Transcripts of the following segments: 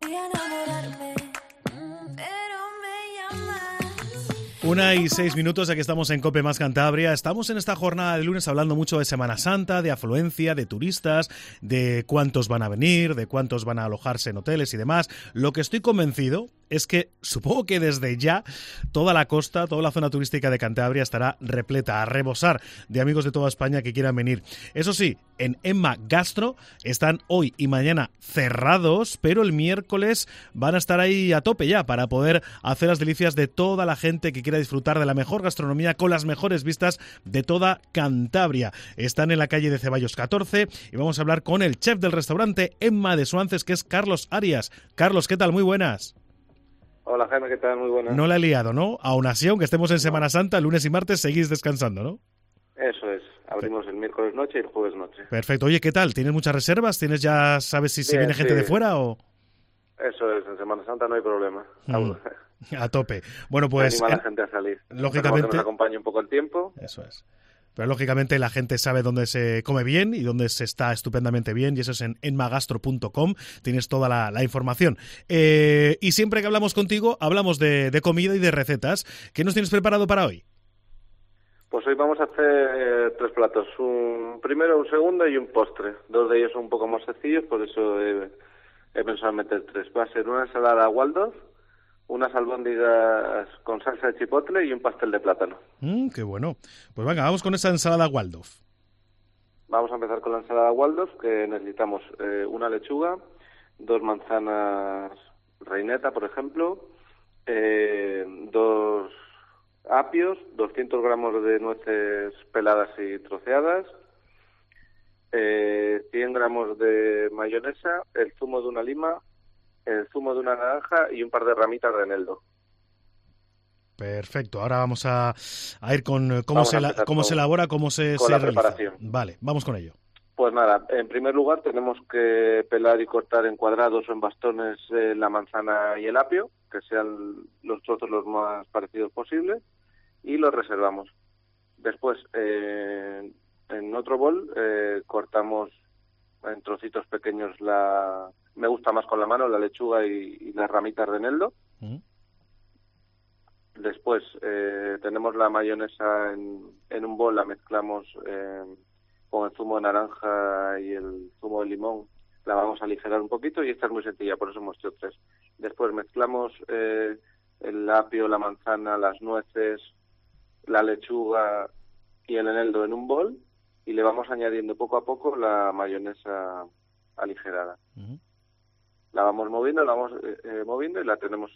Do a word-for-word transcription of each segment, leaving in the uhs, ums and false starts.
Una y seis minutos, aquí estamos en COPE Más Cantabria. Estamos en esta jornada de lunes hablando mucho de Semana Santa, de afluencia, de turistas, de cuántos van a venir, de cuántos van a alojarse en hoteles y demás. Lo que estoy convencido es que supongo que desde ya toda la costa, toda la zona turística de Cantabria estará repleta, a rebosar de amigos de toda España que quieran venir. Eso sí, en Emma Gastro están hoy y mañana cerrados, pero el miércoles van a estar ahí a tope ya para poder hacer las delicias de toda la gente que quiera disfrutar de la mejor gastronomía con las mejores vistas de toda Cantabria. Están en la calle de Ceballos catorce y vamos a hablar con el chef del restaurante Emma de Suances, que es Carlos Arias. Carlos, ¿qué tal? Muy buenas. Hola Jaime, ¿qué tal? Muy buenas. No la he liado, ¿no? Aún así, aunque estemos en Semana Santa, lunes y martes seguís descansando, ¿no? Eso es. Abrimos el miércoles noche y el jueves noche. Perfecto. Oye, ¿qué tal? ¿Tienes muchas reservas? ¿Tienes ya, sabes si, si Bien, viene gente sí. de fuera o...? Eso es, en Semana Santa no hay problema. Mm, a tope. Bueno, pues... Anima a la eh, gente a salir. Lógicamente... Que nos acompañe un poco el tiempo. Eso es. Pero lógicamente la gente sabe dónde se come bien y dónde se está estupendamente bien, y eso es en enmagastro punto com, tienes toda la, la información. Eh, y siempre que hablamos contigo, hablamos de, de comida y de recetas. ¿Qué nos tienes preparado para hoy? Pues hoy vamos a hacer eh, tres platos, un primero, un segundo y un postre. Dos de ellos son un poco más sencillos, por eso he, he pensado en meter tres. Va a ser una ensalada Waldorf, unas albóndigas con salsa de chipotle y un pastel de plátano. Mm, qué bueno. Pues venga, vamos con esa ensalada Waldorf. Vamos a empezar con la ensalada Waldorf, que necesitamos eh, una lechuga, dos manzanas reineta, por ejemplo, eh, dos apios, doscientos gramos de nueces peladas y troceadas, eh, cien gramos de mayonesa, el zumo de una lima, el zumo de una naranja y un par de ramitas de eneldo. Perfecto. Ahora vamos a, a ir con cómo, Vamos se, la, cómo con, se elabora, cómo se, con se la realiza. Preparación. Vale, vamos con ello. Pues nada, en primer lugar tenemos que pelar y cortar en cuadrados o en bastones eh, la manzana y el apio, que sean los trozos los más parecidos posibles, y los reservamos. Después, eh, en otro bol, eh, cortamos en trocitos pequeños la... Me gusta más con la mano, la lechuga y, y las ramitas de eneldo. Uh-huh. Después eh, tenemos la mayonesa en, en un bol, la mezclamos eh, con el zumo de naranja y el zumo de limón. La vamos a aligerar un poquito y esta es muy sencilla, por eso hemos hecho tres. Después mezclamos eh, el apio, la manzana, las nueces, la lechuga y el eneldo en un bol y le vamos añadiendo poco a poco la mayonesa aligerada. Uh-huh. La vamos moviendo, la vamos eh, eh, moviendo y la tenemos,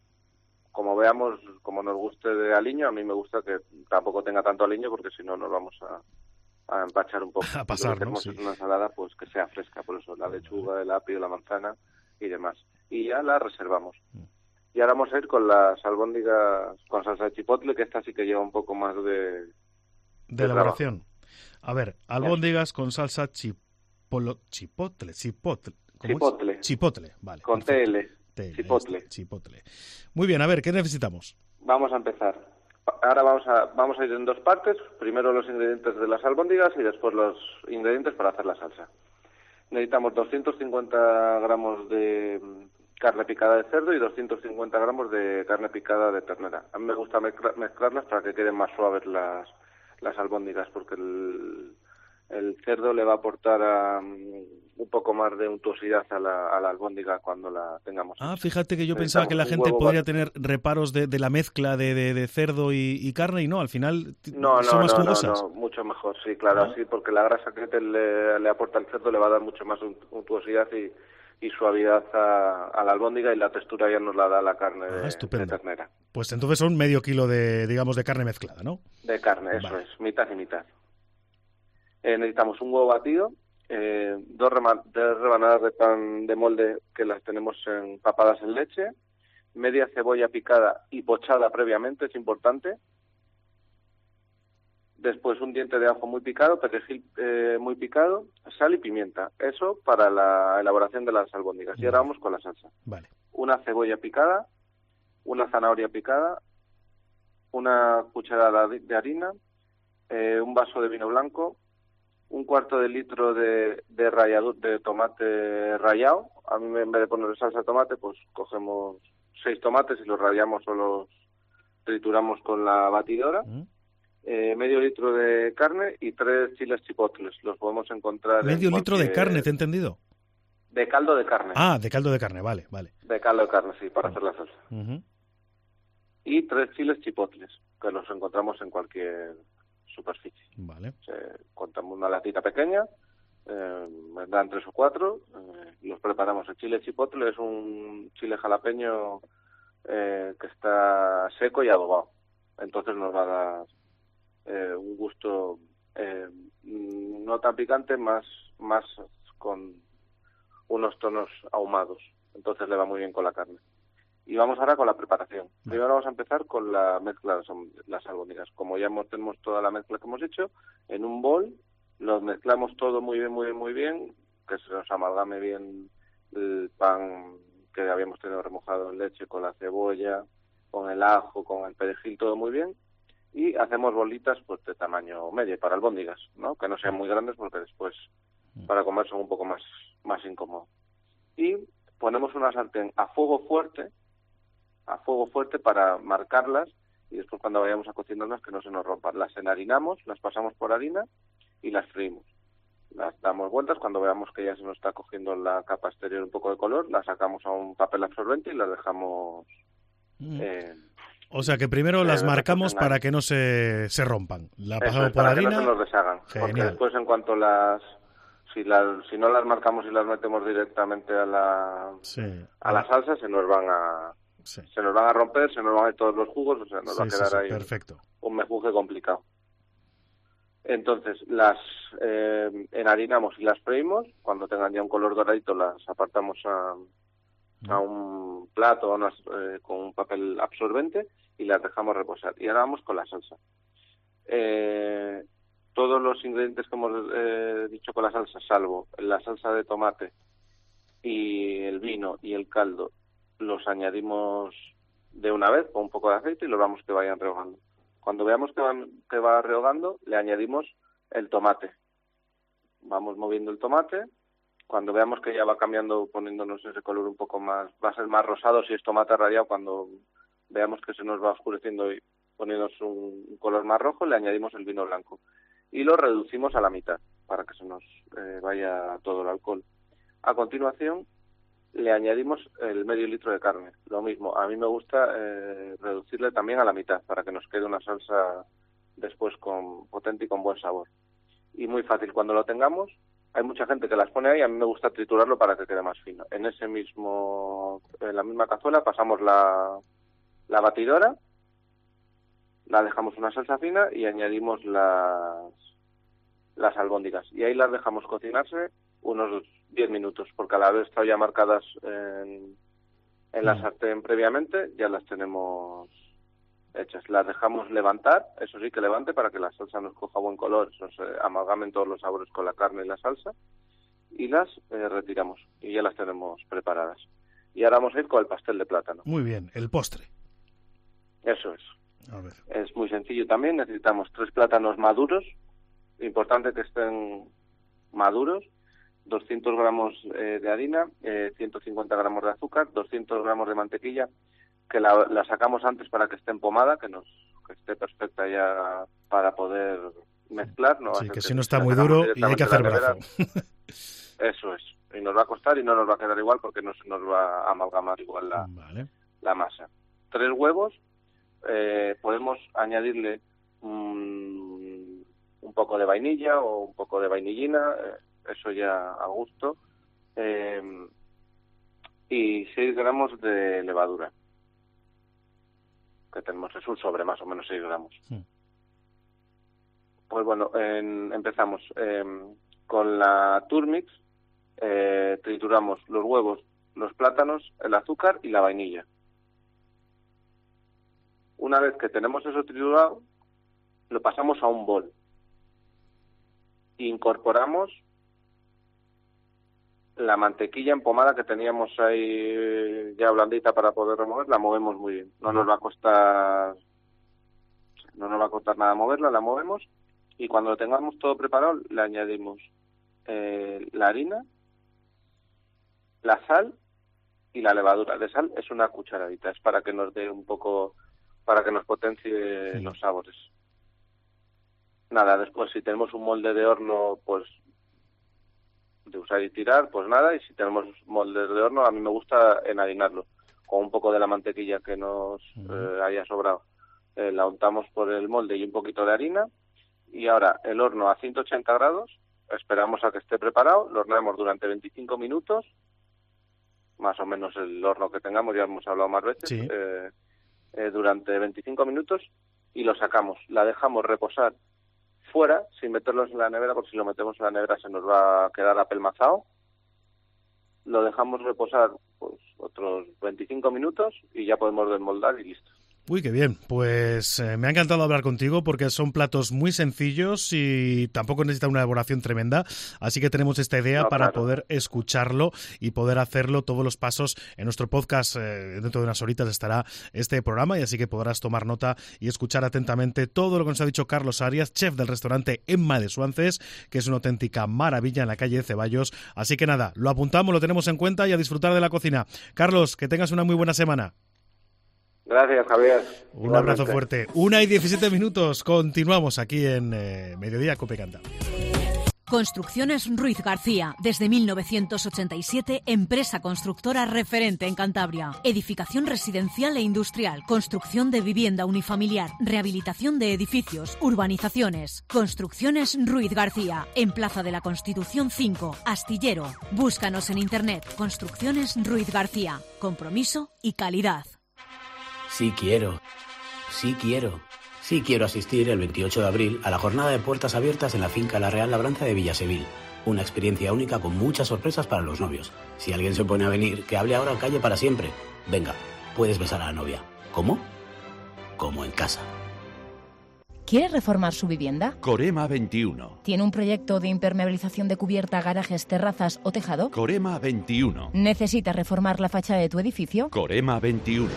como veamos, como nos guste de aliño. A mí me gusta que tampoco tenga tanto aliño porque si no nos vamos a, a empachar un poco. A pasar, ¿no? Sí. Una ensalada pues que sea fresca, por eso la lechuga, el apio, la manzana y demás. Y ya la reservamos. Uh-huh. Y ahora vamos a ir con las albóndigas con salsa de chipotle, que esta sí que lleva un poco más de... De, de elaboración. A ver, albóndigas con salsa chipolo, chipotle, chipotle. Chipotle. Chipotle, vale. Con T L. T L. Chipotle. Chipotle. Muy bien, a ver, ¿qué necesitamos? Vamos a empezar. Ahora vamos a vamos a ir en dos partes. Primero los ingredientes de las albóndigas y después los ingredientes para hacer la salsa. Necesitamos doscientos cincuenta gramos de carne picada de cerdo y doscientos cincuenta gramos de carne picada de ternera. A mí me gusta mezcla- mezclarlas para que queden más suaves las, las albóndigas, porque el, el cerdo le va a aportar a, um, un poco más de untuosidad a la, a la albóndiga cuando la tengamos. Ah, fíjate que yo pensaba que la gente podría tener reparos de, de la mezcla de, de, de cerdo y, y carne, y no, al final no, no, son más no, jugosas. No, no, mucho mejor, sí, claro, ¿Ah? sí, porque la grasa que te le, le aporta el cerdo le va a dar mucho más untuosidad y, y suavidad a, a la albóndiga, y la textura ya nos la da la carne ah, de, de ternera. Pues entonces son medio kilo de, digamos, de carne mezclada, ¿no? De carne, eso vale. Es, mitad y mitad. Eh, necesitamos un huevo batido, eh, dos, rema- dos rebanadas de pan de molde que las tenemos empapadas en leche, media cebolla picada y pochada previamente, es importante. Después un diente de ajo muy picado, perejil eh, muy picado, sal y pimienta. Eso para la elaboración de las albóndigas. Y ahora vamos con la salsa. Vale. Una cebolla picada, una zanahoria picada, una cucharada de harina, eh, un vaso de vino blanco, un cuarto de litro de, de ralladura de tomate rallado. A mí, en vez de ponerle salsa de tomate, pues cogemos seis tomates y los rallamos o los trituramos con la batidora. Mm. Eh, medio litro de carne y tres chiles chipotles. Los podemos encontrar medio en litro cualquier... de carne, ¿te he entendido? De caldo de carne. Ah, de caldo de carne, vale, vale. De caldo de carne, sí, para uh-huh. hacer la salsa. Uh-huh. Y tres chiles chipotles, que los encontramos en cualquier superficie. Vale. Eh, contamos una latita pequeña, eh, dan tres o cuatro, eh, los preparamos. El chile chipotle es un chile jalapeño eh, que está seco y adobado. Entonces nos va a dar eh, un gusto eh, no tan picante, más, más con unos tonos ahumados. Entonces le va muy bien con la carne. Y vamos ahora con la preparación. Primero vamos a empezar con la mezcla de las albóndigas. Como ya hemos, tenemos toda la mezcla que hemos hecho, en un bol los mezclamos todo muy bien, muy bien, muy bien, que se nos amalgame bien el pan que habíamos tenido remojado en leche con la cebolla, con el ajo, con el perejil, todo muy bien. Y hacemos bolitas pues de tamaño medio para albóndigas, ¿no? Que no sean muy grandes porque después para comer son un poco más, más incómodos. Y ponemos una sartén a fuego fuerte, a fuego fuerte para marcarlas y después cuando vayamos a cocinarlas que no se nos rompan. Las enharinamos, las pasamos por harina y las freímos. Las damos vueltas, cuando veamos que ya se nos está cogiendo la capa exterior un poco de color, las sacamos a un papel absorbente y las dejamos... Mm. Eh, o sea que primero eh, las marcamos para que no se, se rompan. La pasamos es, por para harina. Que no se nos deshagan. Genial. Porque después en cuanto las... Si, la, si no las marcamos y las metemos directamente a la, sí. a la salsa, se nos van a... Sí. Se nos van a romper, se nos van a ir todos los jugos, o sea, nos sí, va a quedar sí, sí, ahí perfecto. Un, un mejuje complicado. Entonces, las eh, enharinamos y las freímos. Cuando tengan ya un color doradito, las apartamos a, a un plato a unas, eh, con un papel absorbente y las dejamos reposar. Y ahora vamos con la salsa. Eh, todos los ingredientes que hemos eh, dicho con la salsa, salvo la salsa de tomate y el vino y el caldo, los añadimos de una vez con un poco de aceite y los vamos que vayan rehogando. Cuando veamos que, van, que va rehogando, le añadimos el tomate. Vamos moviendo el tomate. Cuando veamos que ya va cambiando, poniéndonos ese color un poco más, va a ser más rosado si es tomate rallado. Cuando veamos que se nos va oscureciendo y poniéndonos un, un color más rojo, le añadimos el vino blanco. Y lo reducimos a la mitad para que se nos eh, vaya todo el alcohol. A continuación, le añadimos el medio litro de carne. Lo mismo, a mí me gusta eh, reducirle también a la mitad para que nos quede una salsa después con potente y con buen sabor. Y muy fácil, cuando lo tengamos, hay mucha gente que las pone ahí, a mí me gusta triturarlo para que quede más fino. En ese mismo, en la misma cazuela pasamos la, la batidora, la dejamos una salsa fina y añadimos las, las albóndigas. Y ahí las dejamos cocinarse unos diez minutos, porque al haber estado ya marcadas en, en la sartén previamente, ya las tenemos hechas. Las dejamos levantar, eso sí que levante para que la salsa nos coja buen color, eso se amalgamen todos los sabores con la carne y la salsa, y las eh, retiramos, y ya las tenemos preparadas. Y ahora vamos a ir con el pastel de plátano. Muy bien, el postre. Eso es. A ver. Es muy sencillo también, necesitamos tres plátanos maduros, importante que estén maduros, doscientos gramos eh, de harina, eh, ciento cincuenta gramos de azúcar, doscientos gramos de mantequilla, que la, la sacamos antes para que esté empomada, que nos que esté perfecta ya para poder mezclar. ¿No? Sí, que si no está muy duro y hay que hacer brazo. Eso es, y nos va a costar y no nos va a quedar igual porque no se nos va a amalgamar igual la, vale. la masa. Tres huevos, eh, podemos añadirle um, un poco de vainilla o un poco de vainillina, eh, eso ya a gusto, eh, y seis gramos de levadura, que tenemos, es un sobre más o menos seis gramos. Sí. Pues bueno, en, empezamos eh, con la Turmix, eh, trituramos los huevos, los plátanos, el azúcar y la vainilla. Una vez que tenemos eso triturado, lo pasamos a un bol. Incorporamos la mantequilla empomada que teníamos ahí ya blandita para poder remover, la movemos muy bien. No nos va a costar, no nos va a costar nada moverla, la movemos Y cuando lo tengamos todo preparado, le añadimos eh, la harina, la sal y la levadura. De sal es una cucharadita, es para que nos dé un poco, para que nos potencie sí. los sabores. Nada, después si tenemos un molde de horno, pues de usar y tirar, pues nada, y si tenemos moldes de horno, a mí me gusta enharinarlo con un poco de la mantequilla que nos uh-huh. eh, haya sobrado. Eh, la untamos por el molde y un poquito de harina, y ahora el horno a ciento ochenta grados, esperamos a que esté preparado, lo horneamos durante veinticinco minutos, más o menos el horno que tengamos, ya hemos hablado más veces, sí. eh, eh, durante veinticinco minutos, y lo sacamos, la dejamos reposar fuera, sin meterlos en la nevera, porque si lo metemos en la nevera se nos va a quedar apelmazado. Lo dejamos reposar pues otros veinticinco minutos y ya podemos desmoldar y listo. Uy, qué bien. Pues eh, me ha encantado hablar contigo porque son platos muy sencillos y tampoco necesita una elaboración tremenda. Así que tenemos esta idea no, para claro. poder escucharlo y poder hacerlo todos los pasos. En nuestro podcast, eh, dentro de unas horitas, estará este programa y así que podrás tomar nota y escuchar atentamente todo lo que nos ha dicho Carlos Arias, chef del restaurante Emma de Suances, que es una auténtica maravilla en la calle de Ceballos. Así que nada, lo apuntamos, lo tenemos en cuenta y a disfrutar de la cocina. Carlos, que tengas una muy buena semana. Gracias, Javier. Un Igualmente. abrazo fuerte. Una y diecisiete minutos. Continuamos aquí en eh, Mediodía Cope Cantabria. Construcciones Ruiz García. Desde mil novecientos ochenta y siete, empresa constructora referente en Cantabria. Edificación residencial e industrial. Construcción de vivienda unifamiliar. Rehabilitación de edificios. Urbanizaciones. Construcciones Ruiz García. En Plaza de la Constitución cinco, Astillero. Búscanos en internet. Construcciones Ruiz García. Compromiso y calidad. Sí quiero, sí quiero, sí quiero asistir el veintiocho de abril a la jornada de puertas abiertas en la finca La Real Labranza de Villasevil. Una experiencia única con muchas sorpresas para los novios. Si alguien se pone a venir, que hable ahora o calle para siempre. Venga, puedes besar a la novia. ¿Cómo? Como en casa. ¿Quiere reformar su vivienda? Corema veintiuno. ¿Tiene un proyecto de impermeabilización de cubierta, garajes, terrazas o tejado? Corema veintiuno. ¿Necesita reformar la fachada de tu edificio? Corema veintiuno.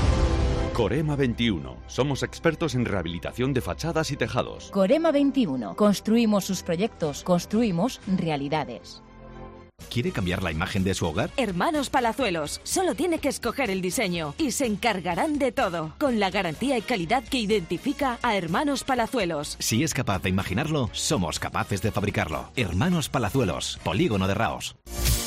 Corema veintiuno. Somos expertos en rehabilitación de fachadas y tejados. Corema veintiuno. Construimos sus proyectos, construimos realidades. ¿Quiere cambiar la imagen de su hogar? Hermanos Palazuelos. Solo tiene que escoger el diseño y se encargarán de todo, con la garantía y calidad que identifica a Hermanos Palazuelos. Si es capaz de imaginarlo, somos capaces de fabricarlo. Hermanos Palazuelos, Polígono de Raos.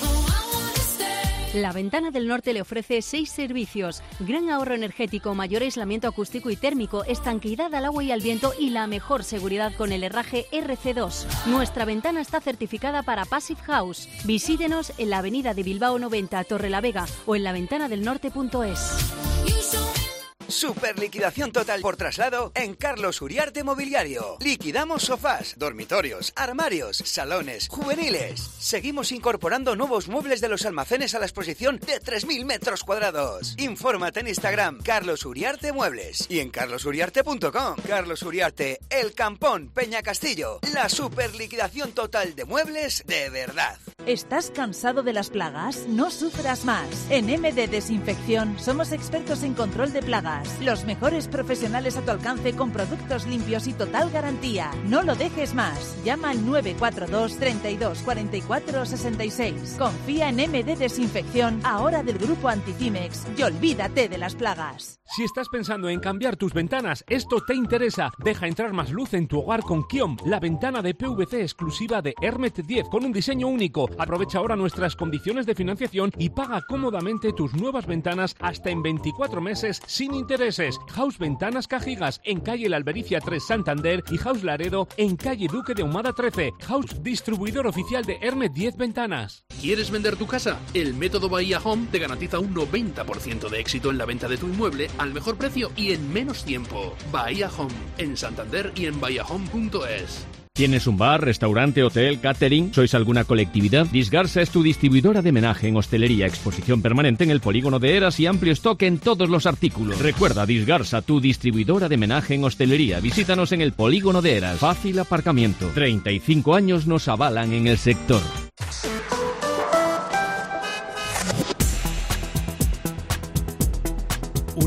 La Ventana del Norte le ofrece seis servicios: gran ahorro energético, mayor aislamiento acústico y térmico, estanqueidad al agua y al viento y la mejor seguridad con el herraje R C dos. Nuestra ventana está certificada para Passive House. Visítenos en la avenida de Bilbao noventa, Torrelavega, o en la ventana del norte punto es. Super liquidación total por traslado en Carlos Uriarte Mobiliario. Liquidamos sofás, dormitorios, armarios, salones, juveniles. Seguimos incorporando nuevos muebles de los almacenes a la exposición de tres mil metros cuadrados. Infórmate en Instagram, Carlos Uriarte Muebles, y en carlos uriarte punto com. Carlos Uriarte, El Campón, Peña Castillo. La super liquidación total de muebles de verdad. ¿Estás cansado de las plagas? No sufras más. En M D Desinfección somos expertos en control de plagas. Los mejores profesionales a tu alcance con productos limpios y total garantía. No lo dejes más. Llama al nueve cuatro dos, treinta y dos, cuarenta y cuatro, sesenta y seis. Confía en M D Desinfección, ahora del grupo Anticimex, y olvídate de las plagas. Si estás pensando en cambiar tus ventanas, esto te interesa. Deja entrar más luz en tu hogar con Kiom, la ventana de P V C exclusiva de Hermet diez con un diseño único. Aprovecha ahora nuestras condiciones de financiación y paga cómodamente tus nuevas ventanas hasta en veinticuatro meses sin intereses. House Ventanas Cajigas en calle La Albericia tres Santander y House Laredo en calle Duque de Ahumada trece. House distribuidor oficial de Hermet diez Ventanas. ¿Quieres vender tu casa? El método Bahía Home te garantiza un noventa por ciento de éxito en la venta de tu inmueble al mejor precio y en menos tiempo. Bahía Home en Santander y en bahía home punto es. ¿Tienes un bar, restaurante, hotel, catering? ¿Sois alguna colectividad? Disgarsa es tu distribuidora de menaje en hostelería, exposición permanente en el polígono de Eras y amplio stock en todos los artículos. Recuerda, Disgarsa, tu distribuidora de menaje en hostelería. Visítanos en el polígono de Eras. Fácil aparcamiento. treinta y cinco años nos avalan en el sector.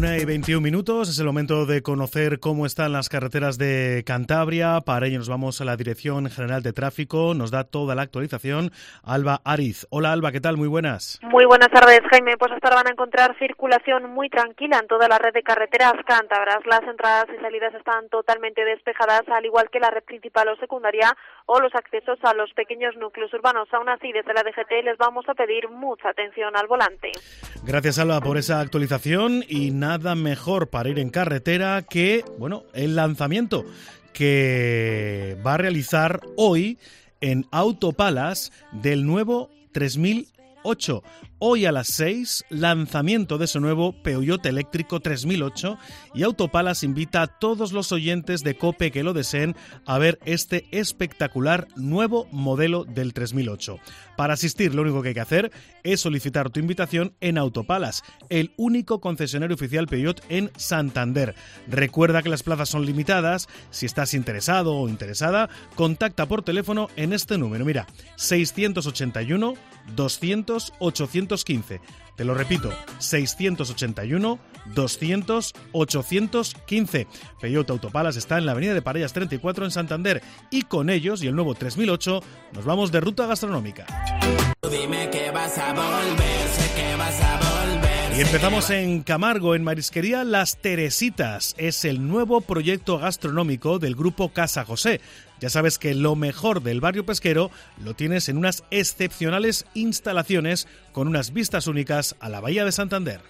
Una y veintiún minutos, es el momento de conocer cómo están las carreteras de Cantabria. Para ello nos vamos a la Dirección General de Tráfico, nos da toda la actualización Alba Ariz. Hola Alba, ¿qué tal? Muy buenas. Muy buenas tardes, Jaime. Pues hasta ahora van a encontrar circulación muy tranquila en toda la red de carreteras cántabras. Las entradas y salidas están totalmente despejadas, al igual que la red principal o secundaria o los accesos a los pequeños núcleos urbanos. Aún así, desde la D G T les vamos a pedir mucha atención al volante. Gracias Alba por esa actualización y nada mejor para ir en carretera que, bueno, el lanzamiento que va a realizar hoy en Autopalas del nuevo tres mil ocho. Hoy a las seis, lanzamiento de su nuevo Peugeot eléctrico tres mil ocho, y Autopalas invita a todos los oyentes de COPE que lo deseen a ver este espectacular nuevo modelo del tres mil ocho. Para asistir, lo único que hay que hacer es solicitar tu invitación en Autopalas, el único concesionario oficial Peugeot en Santander. Recuerda que las plazas son limitadas. Si estás interesado o interesada, contacta por teléfono en este número. Mira, seiscientos ochenta y uno, doscientos, ochocientos quince. Te lo repito, seiscientos ochenta y uno, doscientos, ochocientos quince. Peugeot Autopalas está en la avenida de Parellas treinta y cuatro en Santander, y con ellos y el nuevo tres mil ocho nos vamos de ruta gastronómica. Dime que vas a volver, sé que vas a volver. Y empezamos en Camargo, en Marisquería Las Teresitas. Es el nuevo proyecto gastronómico del grupo Casa José. Ya sabes que lo mejor del barrio pesquero lo tienes en unas excepcionales instalaciones con unas vistas únicas a la Bahía de Santander.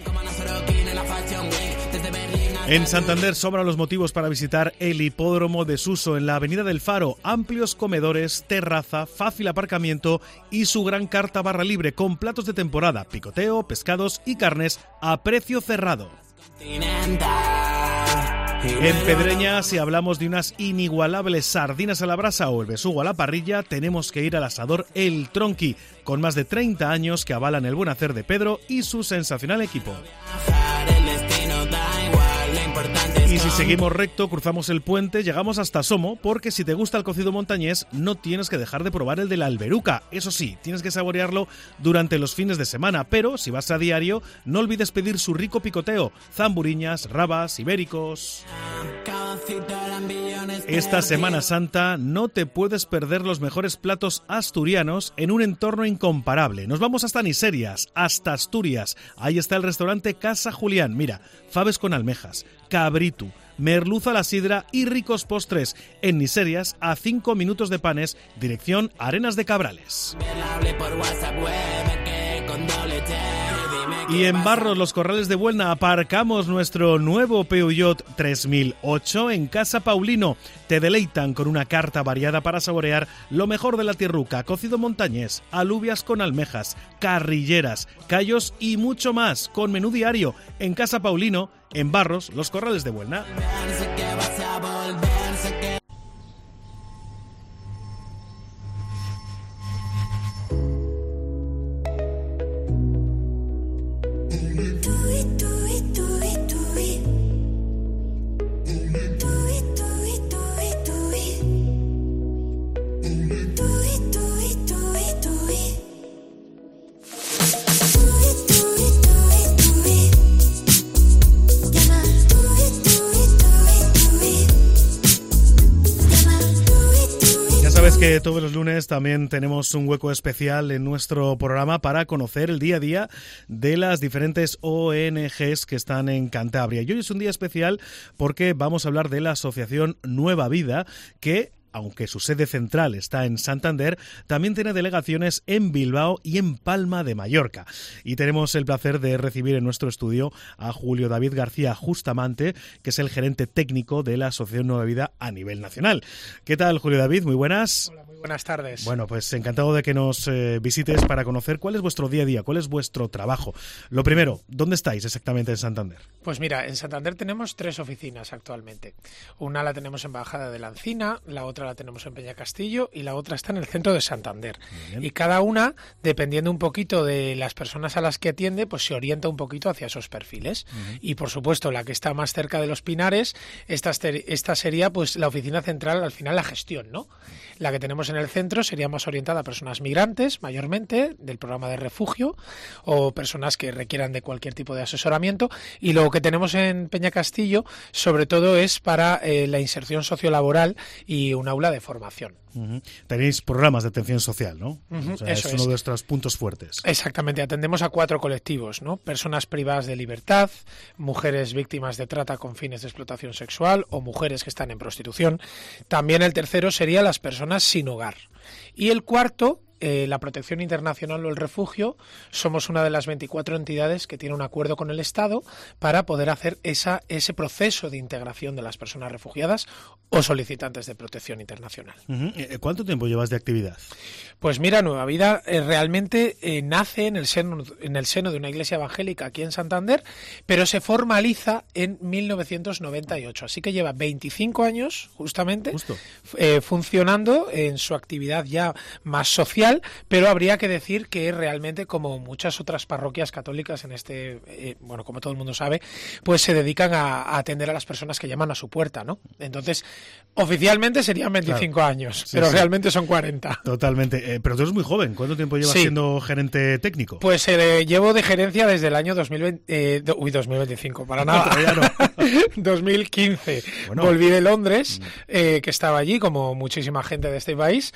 En Santander sobran los motivos para visitar el hipódromo de Suso en la Avenida del Faro. Amplios comedores, terraza, fácil aparcamiento y su gran carta barra libre con platos de temporada, picoteo, pescados y carnes a precio cerrado. En Pedreña, si hablamos de unas inigualables sardinas a la brasa o el besugo a la parrilla, tenemos que ir al asador El Tronqui, con más de treinta años que avalan el buen hacer de Pedro y su sensacional equipo. Y si seguimos recto, cruzamos el puente, llegamos hasta Somo, porque si te gusta el cocido montañés, no tienes que dejar de probar el de la Alberuca. Eso sí, tienes que saborearlo durante los fines de semana, pero si vas a diario, no olvides pedir su rico picoteo, zamburiñas, rabas, ibéricos. Esta Semana Santa no te puedes perder los mejores platos asturianos en un entorno incomparable. Nos vamos hasta Niserias, hasta Asturias. Ahí está el restaurante Casa Julián. Mira, faves con almejas, cabritu, merluza a la sidra y ricos postres. En Niserias, a cinco minutos de Panes, dirección Arenas de Cabrales. Y en Barros, Los Corrales de Buelna, aparcamos nuestro nuevo Peugeot tres mil ocho en Casa Paulino. Te deleitan con una carta variada para saborear lo mejor de la tierruca, cocido montañés, alubias con almejas, carrilleras, callos y mucho más, con menú diario en Casa Paulino, en Barros, Los Corrales de Buelna. Sabes que todos los lunes también tenemos un hueco especial en nuestro programa para conocer el día a día de las diferentes O N Ges que están en Cantabria. Y hoy es un día especial porque vamos a hablar de la asociación Nueva Vida, que, aunque su sede central está en Santander, también tiene delegaciones en Bilbao y en Palma de Mallorca. Y tenemos el placer de recibir en nuestro estudio a Julio David García Justamante, que es el gerente técnico de la Asociación Nueva Vida a nivel nacional. ¿Qué tal, Julio David? Muy buenas. Hola, muy buenas tardes. Bueno, pues encantado de que nos eh, visites para conocer cuál es vuestro día a día, cuál es vuestro trabajo. Lo primero, ¿dónde estáis exactamente en Santander? Pues mira, en Santander tenemos tres oficinas actualmente. Una la tenemos en Bajada de la Encina, la otra otra la tenemos en Peñacastillo y la otra está en el centro de Santander. Y cada una, dependiendo un poquito de las personas a las que atiende, pues se orienta un poquito hacia esos perfiles. Uh-huh. Y por supuesto, la que está más cerca de los Pinares, esta, esta sería pues la oficina central, al final la gestión, ¿no? La que tenemos en el centro sería más orientada a personas migrantes, mayormente, del programa de refugio, o personas que requieran de cualquier tipo de asesoramiento. Y lo que tenemos en Peñacastillo, sobre todo, es para eh, la inserción sociolaboral y un aula de formación. Uh-huh. Tenéis programas de atención social, ¿no? Uh-huh, o sea, eso es uno es. de vuestros puntos fuertes. Exactamente, atendemos a cuatro colectivos, ¿no? Personas privadas de libertad, mujeres víctimas de trata con fines de explotación sexual o mujeres que están en prostitución. También el tercero sería las personas sin hogar. Y el cuarto, eh, la protección internacional o el refugio, somos una de las veinticuatro entidades que tiene un acuerdo con el Estado para poder hacer esa, ese proceso de integración de las personas refugiadas o solicitantes de protección internacional. Uh-huh. ¿Cuánto tiempo llevas de actividad? Pues mira, Nueva Vida eh, realmente eh, nace en el, seno, en el seno de una iglesia evangélica aquí en Santander, pero se formaliza en mil novecientos noventa y ocho, así que lleva veinticinco años justamente eh, funcionando en su actividad ya más social, pero habría que decir que realmente, como muchas otras parroquias católicas en este, eh, bueno, como todo el mundo sabe, pues se dedican a, a atender a las personas que llaman a su puerta, ¿no? Entonces, oficialmente serían veinticinco claro. años, sí, pero sí. realmente son cuarenta. Totalmente. Eh, pero tú eres muy joven. ¿Cuánto tiempo llevas sí. siendo gerente técnico? Pues eh, llevo de gerencia desde el año dos mil veinte, eh, do, uy, dos mil veinticinco, para nada. No, dos mil quince. Bueno. Volví de Londres, eh, que estaba allí, como muchísima gente de este país,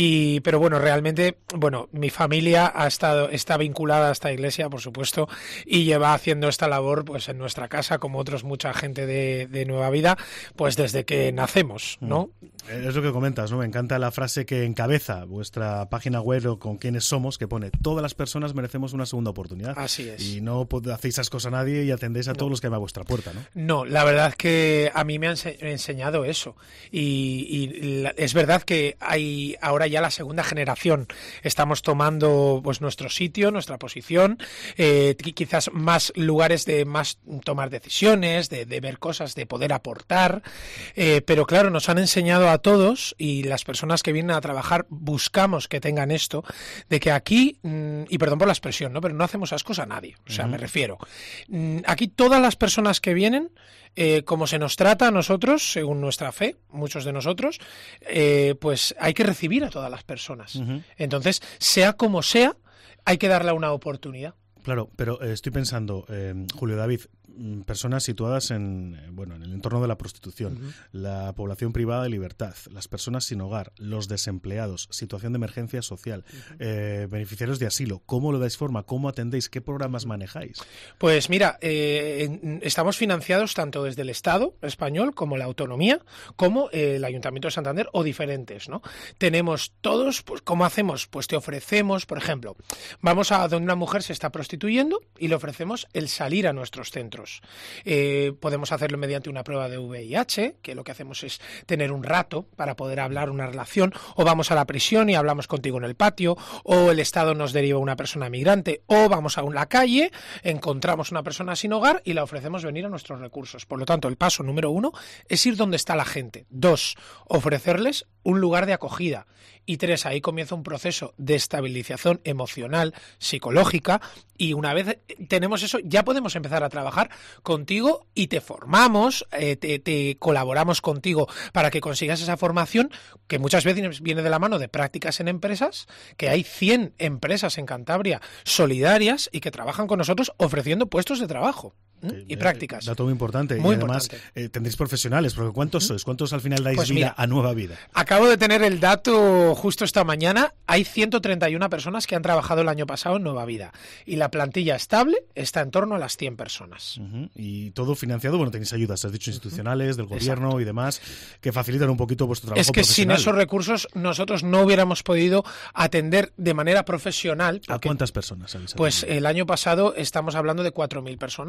y pero bueno, realmente, bueno, mi familia ha estado está vinculada a esta iglesia, por supuesto, y lleva haciendo esta labor pues en nuestra casa, como otros mucha gente de, de Nueva Vida, pues desde que nacemos, ¿no? Es lo que comentas, ¿no? Me encanta la frase que encabeza vuestra página web o con quiénes somos, que pone: todas las personas merecemos una segunda oportunidad. Así es. Y no hacéis asco a nadie y atendéis a no. todos los que van a vuestra puerta, ¿no? No, la verdad es que a mí me han enseñado eso. Y, y la, es verdad que hay ahora ya la segunda generación. Estamos tomando pues nuestro sitio, nuestra posición, eh, quizás más lugares de más tomar decisiones, de, de ver cosas, de poder aportar. Eh, pero claro, nos han enseñado a todos, y las personas que vienen a trabajar buscamos que tengan esto, de que aquí, y perdón por la expresión, ¿no? Pero no hacemos ascos a nadie, o sea, uh-huh. me refiero, aquí todas las personas que vienen, eh, como se nos trata a nosotros, según nuestra fe, muchos de nosotros, eh, pues hay que recibir a todas las personas. Uh-huh. Entonces, sea como sea, hay que darle una oportunidad. Claro, pero eh, estoy pensando, eh, Julio David, personas situadas en eh, bueno en el entorno de la prostitución, uh-huh. la población privada de libertad, las personas sin hogar, los desempleados, situación de emergencia social, uh-huh. eh, beneficiarios de asilo. ¿Cómo lo dais forma? ¿Cómo atendéis? ¿Qué programas manejáis? Pues mira, eh, en, estamos financiados tanto desde el Estado español como la autonomía, como eh, el Ayuntamiento de Santander o diferentes, ¿no? Tenemos todos, pues ¿cómo hacemos? Pues te ofrecemos, por ejemplo, vamos a donde una mujer se está prostituyendo y le ofrecemos el salir a nuestros centros. Eh, podemos hacerlo mediante una prueba de V I H, que lo que hacemos es tener un rato para poder hablar una relación, o vamos a la prisión y hablamos contigo en el patio, o el Estado nos deriva una persona migrante, o vamos a una calle, encontramos una persona sin hogar y la ofrecemos venir a nuestros recursos. Por lo tanto, el paso número uno es ir donde está la gente. Dos, ofrecerles un lugar de acogida. Y tres, ahí comienza un proceso de estabilización emocional, psicológica, y una vez tenemos eso, ya podemos empezar a trabajar contigo y te formamos, eh, te, te colaboramos contigo para que consigas esa formación, que muchas veces viene de la mano de prácticas en empresas, que hay cien empresas en Cantabria solidarias y que trabajan con nosotros ofreciendo puestos de trabajo. ¿eh? Y prácticas. Dato muy importante. Muy y además importante. Eh, tendréis profesionales, porque ¿cuántos sois? ¿Cuántos al final dais pues vida mira, a Nueva Vida? Acabo de tener el dato justo esta mañana. Hay ciento treinta y una personas que han trabajado el año pasado en Nueva Vida. Y la plantilla estable está en torno a las cien personas. Uh-huh. Y todo financiado, bueno, tenéis ayudas, has dicho, institucionales, del gobierno. Exacto. Y demás, que facilitan un poquito vuestro trabajo Es que profesional. Sin esos recursos nosotros no hubiéramos podido atender de manera profesional. Porque, ¿a cuántas personas habéis atendido? Pues el año pasado estamos hablando de cuatro mil personas.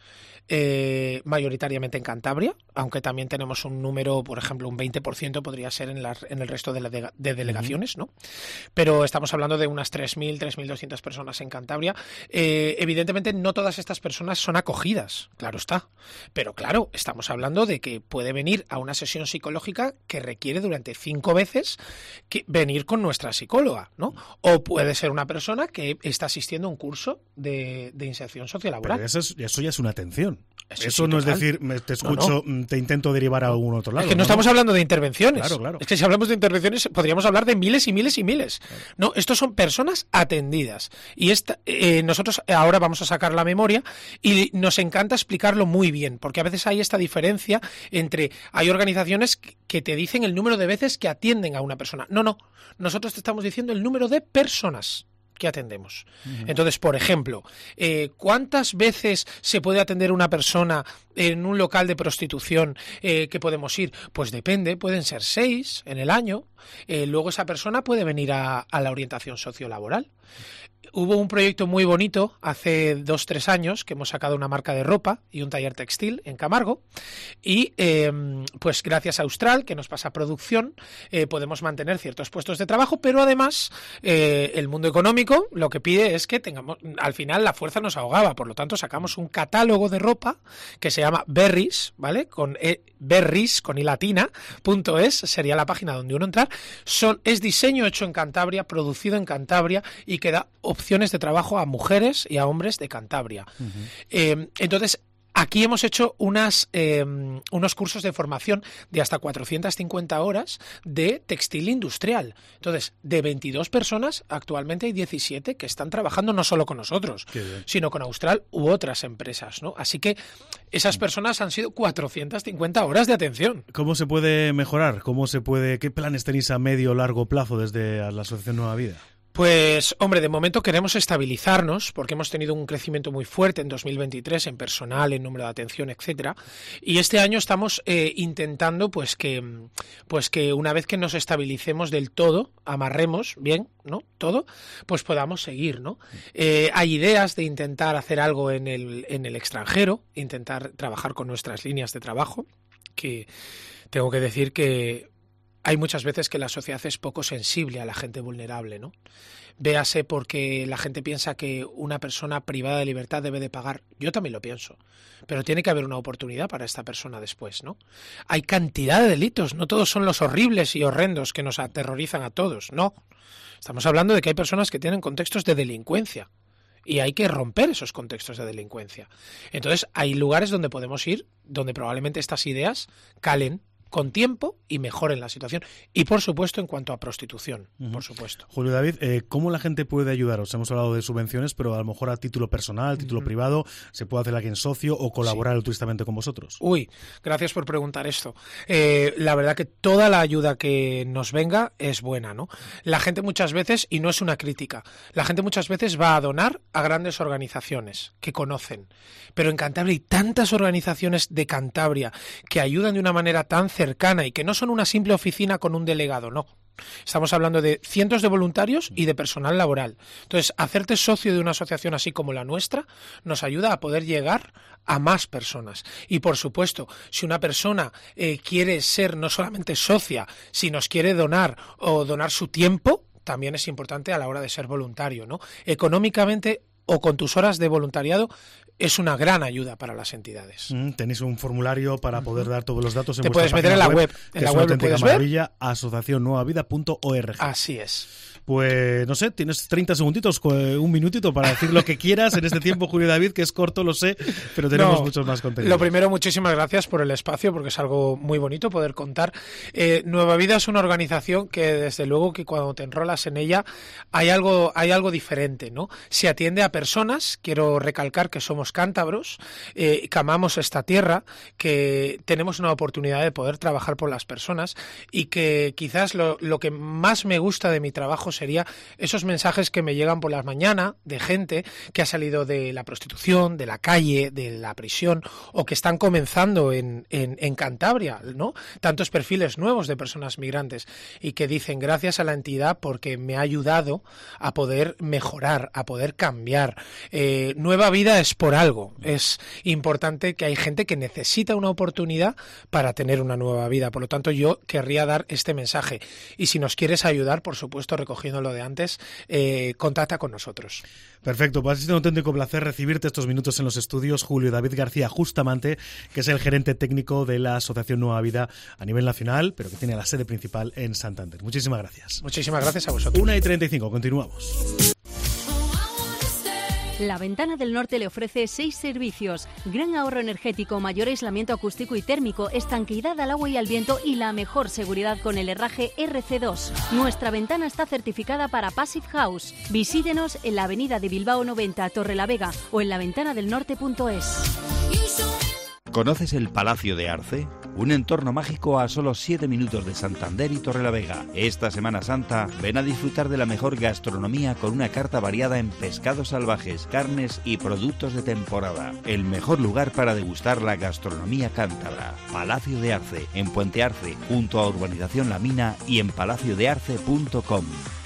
Eh, mayoritariamente en Cantabria, aunque también tenemos un número, por ejemplo, un veinte por ciento podría ser en, la, en el resto de, la de, de delegaciones, ¿no? Pero estamos hablando de unas tres mil, tres mil doscientas personas en Cantabria. Eh, evidentemente no todas estas personas son acogidas, claro está, pero claro, estamos hablando de que puede venir a una sesión psicológica que requiere durante cinco veces que venir con nuestra psicóloga, ¿no? O puede ser una persona que está asistiendo a un curso de, de inserción sociolaboral. Pero eso, es, eso ya es una atención. Eso, Eso sí, no total. es decir, me, te escucho, No, no. te intento derivar a algún otro lado. Es que no, no estamos no. hablando de intervenciones. Claro, claro. Es que si hablamos de intervenciones podríamos hablar de miles y miles y miles. Claro. No, estos son personas atendidas. Y esta, eh, nosotros ahora vamos a sacar la memoria y nos encanta explicarlo muy bien, porque a veces hay esta diferencia entre, hay organizaciones que te dicen el número de veces que atienden a una persona. No, no. Nosotros te estamos diciendo el número de personas que atendemos. Uh-huh. Entonces, por ejemplo, eh, ¿cuántas veces se puede atender una persona en un local de prostitución eh, que podemos ir? Pues depende, pueden ser seis en el año. Eh, luego esa persona puede venir a, a la orientación sociolaboral. Hubo un proyecto muy bonito hace dos, tres años que hemos sacado una marca de ropa y un taller textil en Camargo y eh, pues gracias a Austral, que nos pasa producción, eh, podemos mantener ciertos puestos de trabajo, pero además eh, el mundo económico lo que pide es que tengamos, al final la fuerza nos ahogaba, por lo tanto sacamos un catálogo de ropa que se llama Berries, ¿vale? Con e, Berries, con i latina, punto es, sería la página donde uno entrar. Son, es diseño hecho en Cantabria, producido en Cantabria y que da opciones de trabajo a mujeres y a hombres de Cantabria. Uh-huh. Eh, entonces, aquí hemos hecho unas, eh, unos cursos de formación de hasta cuatrocientas cincuenta horas de textil industrial. Entonces, de veintidós personas, actualmente hay diecisiete que están trabajando no solo con nosotros, sino con Austral u otras empresas, ¿no? Así que esas personas han sido cuatrocientas cincuenta horas de atención. ¿Cómo se puede mejorar? ¿Cómo se puede? ¿Qué planes tenéis a medio o largo plazo desde la Asociación Nueva Vida? Pues, hombre, de momento queremos estabilizarnos porque hemos tenido un crecimiento muy fuerte en dos mil veintitrés en personal, en número de atención, etcétera. Y este año estamos eh, intentando, pues que, pues que una vez que nos estabilicemos del todo, amarremos bien, ¿no? Todo, pues podamos seguir, ¿no? Eh, hay ideas de intentar hacer algo en el, en el extranjero, intentar trabajar con nuestras líneas de trabajo, que tengo que decir que hay muchas veces que la sociedad es poco sensible a la gente vulnerable, ¿no? Véase porque la gente piensa que una persona privada de libertad debe de pagar. Yo también lo pienso, pero tiene que haber una oportunidad para esta persona después, ¿no? Hay cantidad de delitos, no todos son los horribles y horrendos que nos aterrorizan a todos, no. Estamos hablando de que hay personas que tienen contextos de delincuencia y hay que romper esos contextos de delincuencia. Entonces, hay lugares donde podemos ir, donde probablemente estas ideas calen con tiempo y mejoren la situación. Y, por supuesto, en cuanto a prostitución, uh-huh. por supuesto. Julio David, eh, ¿cómo la gente puede ayudaros? Hemos hablado de subvenciones, pero a lo mejor a título personal, título uh-huh. privado, ¿se puede hacer aquí en socio o colaborar sí. altruistamente con vosotros? Uy, gracias por preguntar esto. Eh, la verdad que toda la ayuda que nos venga es buena, ¿no? La gente muchas veces, y no es una crítica, la gente muchas veces va a donar a grandes organizaciones que conocen. Pero en Cantabria hay tantas organizaciones de Cantabria que ayudan de una manera tan cercana y que no son una simple oficina con un delegado, no. Estamos hablando de cientos de voluntarios y de personal laboral. Entonces, hacerte socio de una asociación así como la nuestra nos ayuda a poder llegar a más personas. Y, por supuesto, si una persona eh, quiere ser no solamente socia, si nos quiere donar o donar su tiempo, también es importante a la hora de ser voluntario, ¿no? Económicamente o con tus horas de voluntariado es una gran ayuda para las entidades. Mm, tenéis un formulario para poder dar todos los datos en Te vuestra puedes meter en la web, que en la es web una lo puedes maravilla, ver. asociación nueva vida punto org. Así es. Pues no sé, tienes treinta segunditos, un minutito para decir lo que quieras en este tiempo, Julio David, que es corto, lo sé, pero tenemos no, muchos más contenidos. Lo primero, muchísimas gracias por el espacio, porque es algo muy bonito poder contar. Eh, Nueva Vida es una organización que, desde luego, que cuando te enrolas en ella hay algo, hay algo diferente, ¿no? Se atiende a personas, quiero recalcar que somos cántabros, eh, que amamos esta tierra, que tenemos una oportunidad de poder trabajar por las personas y que quizás lo, lo que más me gusta de mi trabajo sería esos mensajes que me llegan por la mañana de gente que ha salido de la prostitución, de la calle, de la prisión o que están comenzando en, en, en Cantabria, ¿no? Tantos perfiles nuevos de personas migrantes y que dicen gracias a la entidad porque me ha ayudado a poder mejorar, a poder cambiar. Eh, Nueva Vida es por por algo. Es importante que hay gente que necesita una oportunidad para tener una nueva vida. Por lo tanto, yo querría dar este mensaje. Y si nos quieres ayudar, por supuesto, recogiendo lo de antes, eh, contacta con nosotros. Perfecto, pues ha sido un auténtico placer recibirte estos minutos en los estudios, Julio David García Justamante, que es el gerente técnico de la Asociación Nueva Vida a nivel nacional, pero que tiene la sede principal en Santander. Muchísimas gracias. Muchísimas gracias a vosotros. una y treinta y cinco, continuamos. La Ventana del Norte le ofrece seis servicios: gran ahorro energético, mayor aislamiento acústico y térmico, estanqueidad al agua y al viento y la mejor seguridad con el herraje R C dos. Nuestra ventana está certificada para Passive House. Visítenos en la avenida de Bilbao noventa, Torrelavega, o en la ventana del norte punto es. ¿Conoces el Palacio de Arce? Un entorno mágico a solo siete minutos de Santander y Torrelavega. Esta Semana Santa, ven a disfrutar de la mejor gastronomía con una carta variada en pescados salvajes, carnes y productos de temporada. El mejor lugar para degustar la gastronomía cántabra. Palacio de Arce, en Puente Arce, junto a Urbanización La Mina y en palacio de arce punto com.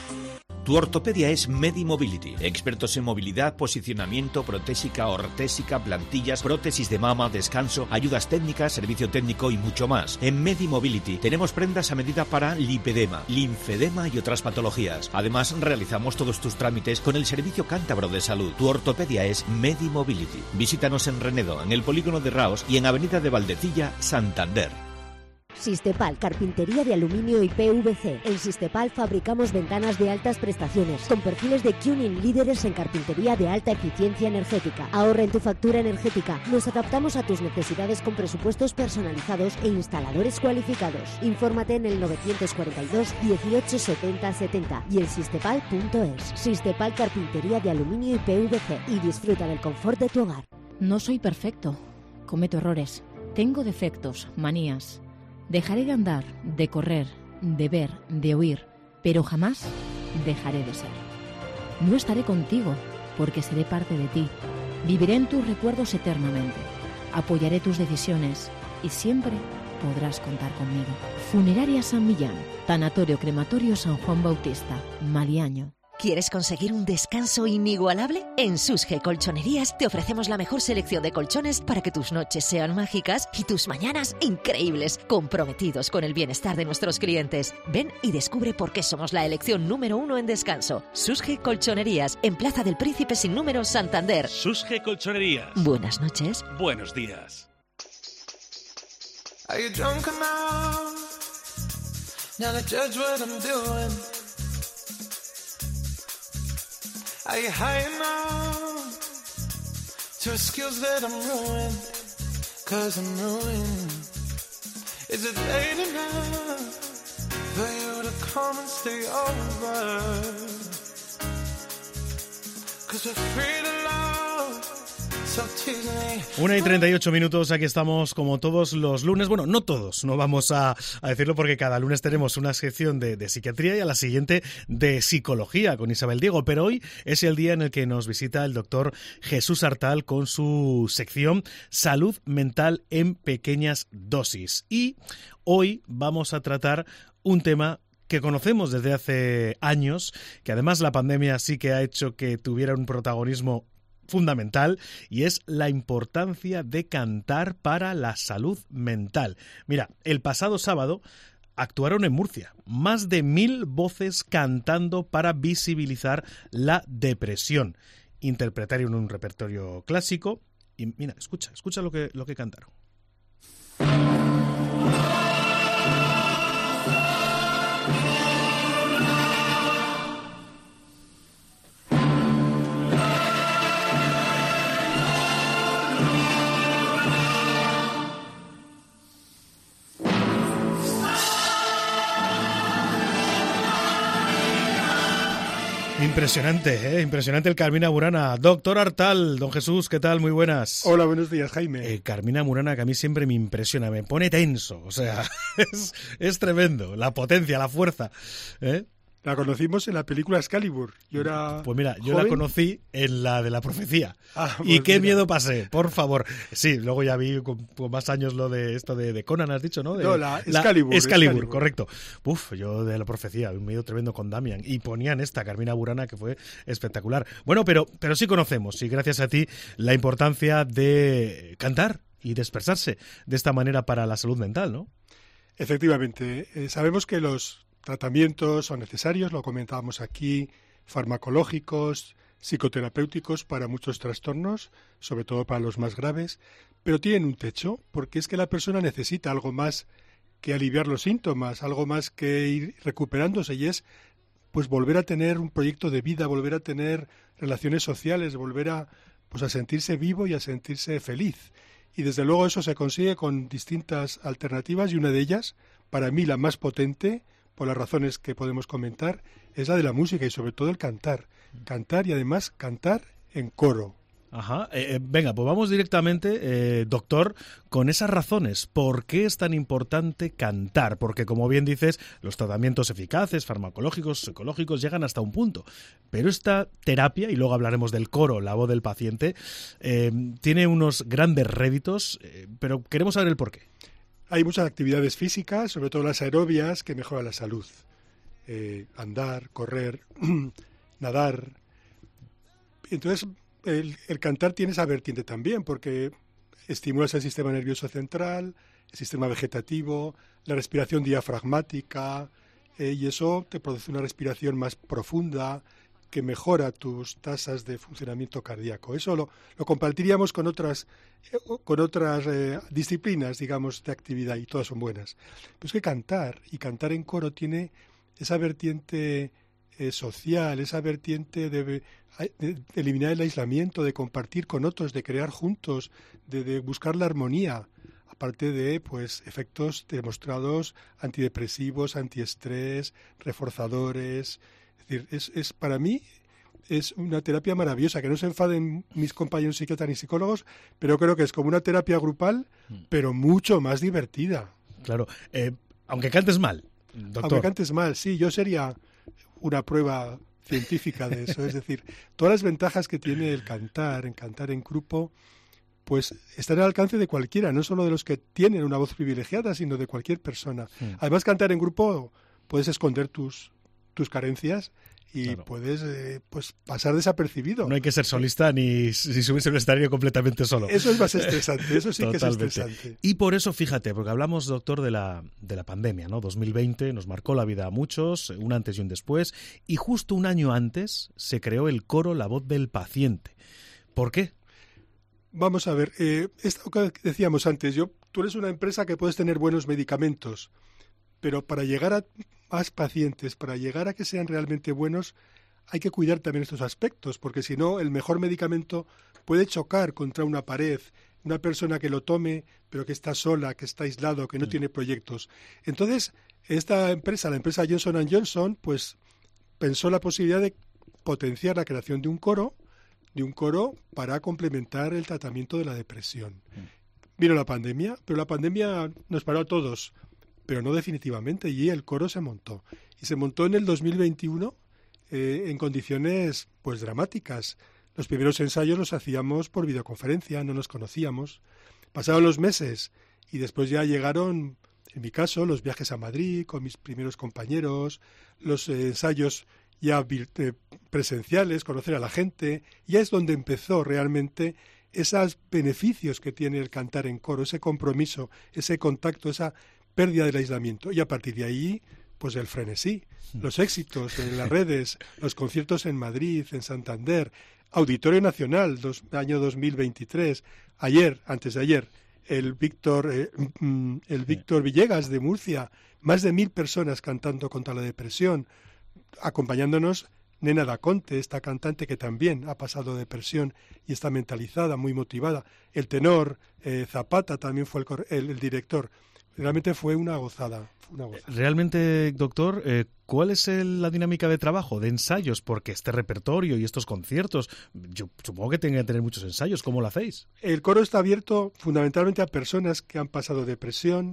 Tu ortopedia es Medimobility. Expertos en movilidad, posicionamiento, protésica, ortésica, plantillas, prótesis de mama, descanso, ayudas técnicas, servicio técnico y mucho más. En Medimobility tenemos prendas a medida para lipedema, linfedema y otras patologías. Además, realizamos todos tus trámites con el Servicio Cántabro de Salud. Tu ortopedia es Medimobility. Visítanos en Renedo, en el Polígono de Raos y en Avenida de Valdecilla, Santander. Sistepal, carpintería de aluminio y P V C. En Sistepal fabricamos ventanas de altas prestaciones, con perfiles de Cuning líderes en carpintería de alta eficiencia energética. Ahorra en tu factura energética. Nos adaptamos a tus necesidades con presupuestos personalizados e instaladores cualificados. Infórmate en el novecientos cuarenta y dos, dieciocho, setenta, setenta y en sistepal punto es. Sistepal, carpintería de aluminio y P V C. Y disfruta del confort de tu hogar. No soy perfecto. Cometo errores. Tengo defectos, manías. Dejaré de andar, de correr, de ver, de oír, pero jamás dejaré de ser. No estaré contigo, porque seré parte de ti. Viviré en tus recuerdos eternamente. Apoyaré tus decisiones y siempre podrás contar conmigo. Funeraria San Millán, Tanatorio Crematorio San Juan Bautista, Maliaño. ¿Quieres conseguir un descanso inigualable? En Susge Colchonerías te ofrecemos la mejor selección de colchones para que tus noches sean mágicas y tus mañanas increíbles, comprometidos con el bienestar de nuestros clientes. Ven y descubre por qué somos la elección número uno en descanso. Susge Colchonerías, en Plaza del Príncipe sin número, Santander. Susge Colchonerías. Buenas noches. Buenos días. Are you drunk enough now to judge what I'm doing? Are you high enough to excuse that I'm ruined? Cause I'm ruined. Is it late enough for you to come and stay over? Cause we're free to love, so tease me. una y treinta y ocho minutos, aquí estamos como todos los lunes. Bueno, no todos, no vamos a, a decirlo porque cada lunes tenemos una sección de, de psiquiatría y a la siguiente de psicología con Isabel Diego, pero hoy es el día en el que nos visita el doctor Jesús Artal con su sección Salud Mental en Pequeñas Dosis. Y hoy vamos a tratar un tema que conocemos desde hace años, que además la pandemia sí que ha hecho que tuviera un protagonismo fundamental, y es la importancia de cantar para la salud mental. Mira, el pasado sábado actuaron en Murcia más de mil voces cantando para visibilizar la depresión. Interpretaron un repertorio clásico y mira, escucha, escucha lo que, lo que cantaron. Impresionante, ¿eh? Impresionante el Carmina Burana. Doctor Artal, don Jesús, ¿qué tal? Muy buenas. Hola, buenos días, Jaime. Eh, Carmina Burana, que a mí siempre me impresiona, me pone tenso, o sea, es, es tremendo, la potencia, la fuerza, ¿eh? La conocimos en la película Excalibur. Yo era Pues mira, yo joven. la conocí en la de la profecía. Ah, y pues qué mira. miedo pasé, por favor. Sí, luego ya vi con, con más años lo de esto de, de Conan, has dicho, ¿no? De, No, la Excalibur, Excalibur, Excalibur. correcto. Uf, yo de la profecía, un miedo tremendo con Damian. Y ponían esta, Carmina Burana, que fue espectacular. Bueno, pero, pero sí conocemos, y gracias a ti, la importancia de cantar y de expresarse de esta manera para la salud mental, ¿no? Efectivamente. Eh, sabemos que los tratamientos son necesarios, lo comentábamos aquí, farmacológicos, psicoterapéuticos para muchos trastornos, sobre todo para los más graves, pero tienen un techo, porque es que la persona necesita algo más que aliviar los síntomas, algo más que ir recuperándose, y es pues volver a tener un proyecto de vida, volver a tener relaciones sociales, volver a pues a sentirse vivo y a sentirse feliz. Y desde luego eso se consigue con distintas alternativas, y una de ellas, para mí la más potente, por las razones que podemos comentar, es la de la música y sobre todo el cantar. Cantar y además cantar en coro. Ajá. Eh, eh, venga, pues vamos directamente, eh, doctor, con esas razones. ¿Por qué es tan importante cantar? Porque, como bien dices, los tratamientos eficaces, farmacológicos, psicológicos, llegan hasta un punto. Pero esta terapia, y luego hablaremos del coro, la voz del paciente, eh, tiene unos grandes réditos, eh, pero queremos saber el por qué. Hay muchas actividades físicas, sobre todo las aerobias, que mejoran la salud. Eh, andar, correr, nadar. Entonces, el, el cantar tiene esa vertiente también, porque estimulas el sistema nervioso central, el sistema vegetativo, la respiración diafragmática, eh, y eso te produce una respiración más profunda, que mejora tus tasas de funcionamiento cardíaco. Eso lo, lo compartiríamos con otras, eh, con otras eh, disciplinas, digamos, de actividad, y todas son buenas. Pero es que cantar, y cantar en coro, tiene esa vertiente eh, social, esa vertiente de, de, de eliminar el aislamiento, de compartir con otros, de crear juntos, de, de buscar la armonía, aparte de pues efectos demostrados antidepresivos, antiestrés, reforzadores. Es decir, es, es para mí es una terapia maravillosa, que no se enfaden mis compañeros psiquiatras ni psicólogos, pero creo que es como una terapia grupal, pero mucho más divertida. Claro, eh, aunque cantes mal, doctor. Aunque cantes mal, sí, yo sería una prueba científica de eso. Es decir, todas las ventajas que tiene el cantar, en cantar en grupo, pues están al alcance de cualquiera, no solo de los que tienen una voz privilegiada, sino de cualquier persona. Sí. Además, cantar en grupo puedes esconder tus tus carencias y claro. puedes eh, pues pasar desapercibido. No hay que ser solista ni, ni subirse al escenario completamente solo. Eso es más estresante, eso sí que es estresante. Y por eso, fíjate, porque hablamos, doctor, de la, de la pandemia, ¿no? dos mil veinte nos marcó la vida a muchos, un antes y un después, y justo un año antes se creó el coro La Voz del Paciente. ¿Por qué? Vamos a ver, eh, esto que decíamos antes, yo, tú eres una empresa que puedes tener buenos medicamentos, pero para llegar a más pacientes, para llegar a que sean realmente buenos, hay que cuidar también estos aspectos, porque si no, el mejor medicamento puede chocar contra una pared, una persona que lo tome, pero que está sola, que está aislado, que no sí. tiene proyectos. Entonces, esta empresa, la empresa Johnson and Johnson, pues pensó la posibilidad de potenciar la creación de un coro, de un coro para complementar el tratamiento de la depresión. Sí. Vino la pandemia, pero la pandemia nos paró a todos, pero no definitivamente, y el coro se montó. Y se montó en el dos mil veintiuno eh, en condiciones pues dramáticas. Los primeros ensayos los hacíamos por videoconferencia, no nos conocíamos. Pasaron los meses y después ya llegaron, en mi caso, los viajes a Madrid con mis primeros compañeros, los eh, ensayos ya eh, presenciales, conocer a la gente. Ya es donde empezó realmente esos beneficios que tiene el cantar en coro, ese compromiso, ese contacto, esa pérdida del aislamiento. Y a partir de ahí, pues el frenesí, los éxitos en las redes, los conciertos en Madrid, en Santander, Auditorio Nacional, dos, año dos mil veintitrés, ayer, antes de ayer, el Víctor, eh, el Víctor Villegas de Murcia, más de mil personas cantando contra la depresión, acompañándonos Nena Daconte, esta cantante que también ha pasado depresión y está mentalizada, muy motivada. El tenor eh, Zapata también fue el, el, el director. Realmente fue una gozada. Fue una gozada. Realmente, doctor, eh, ¿cuál es el, la dinámica de trabajo, de ensayos? Porque este repertorio y estos conciertos, yo supongo que tienen que tener muchos ensayos. ¿Cómo lo hacéis? El coro está abierto fundamentalmente a personas que han pasado depresión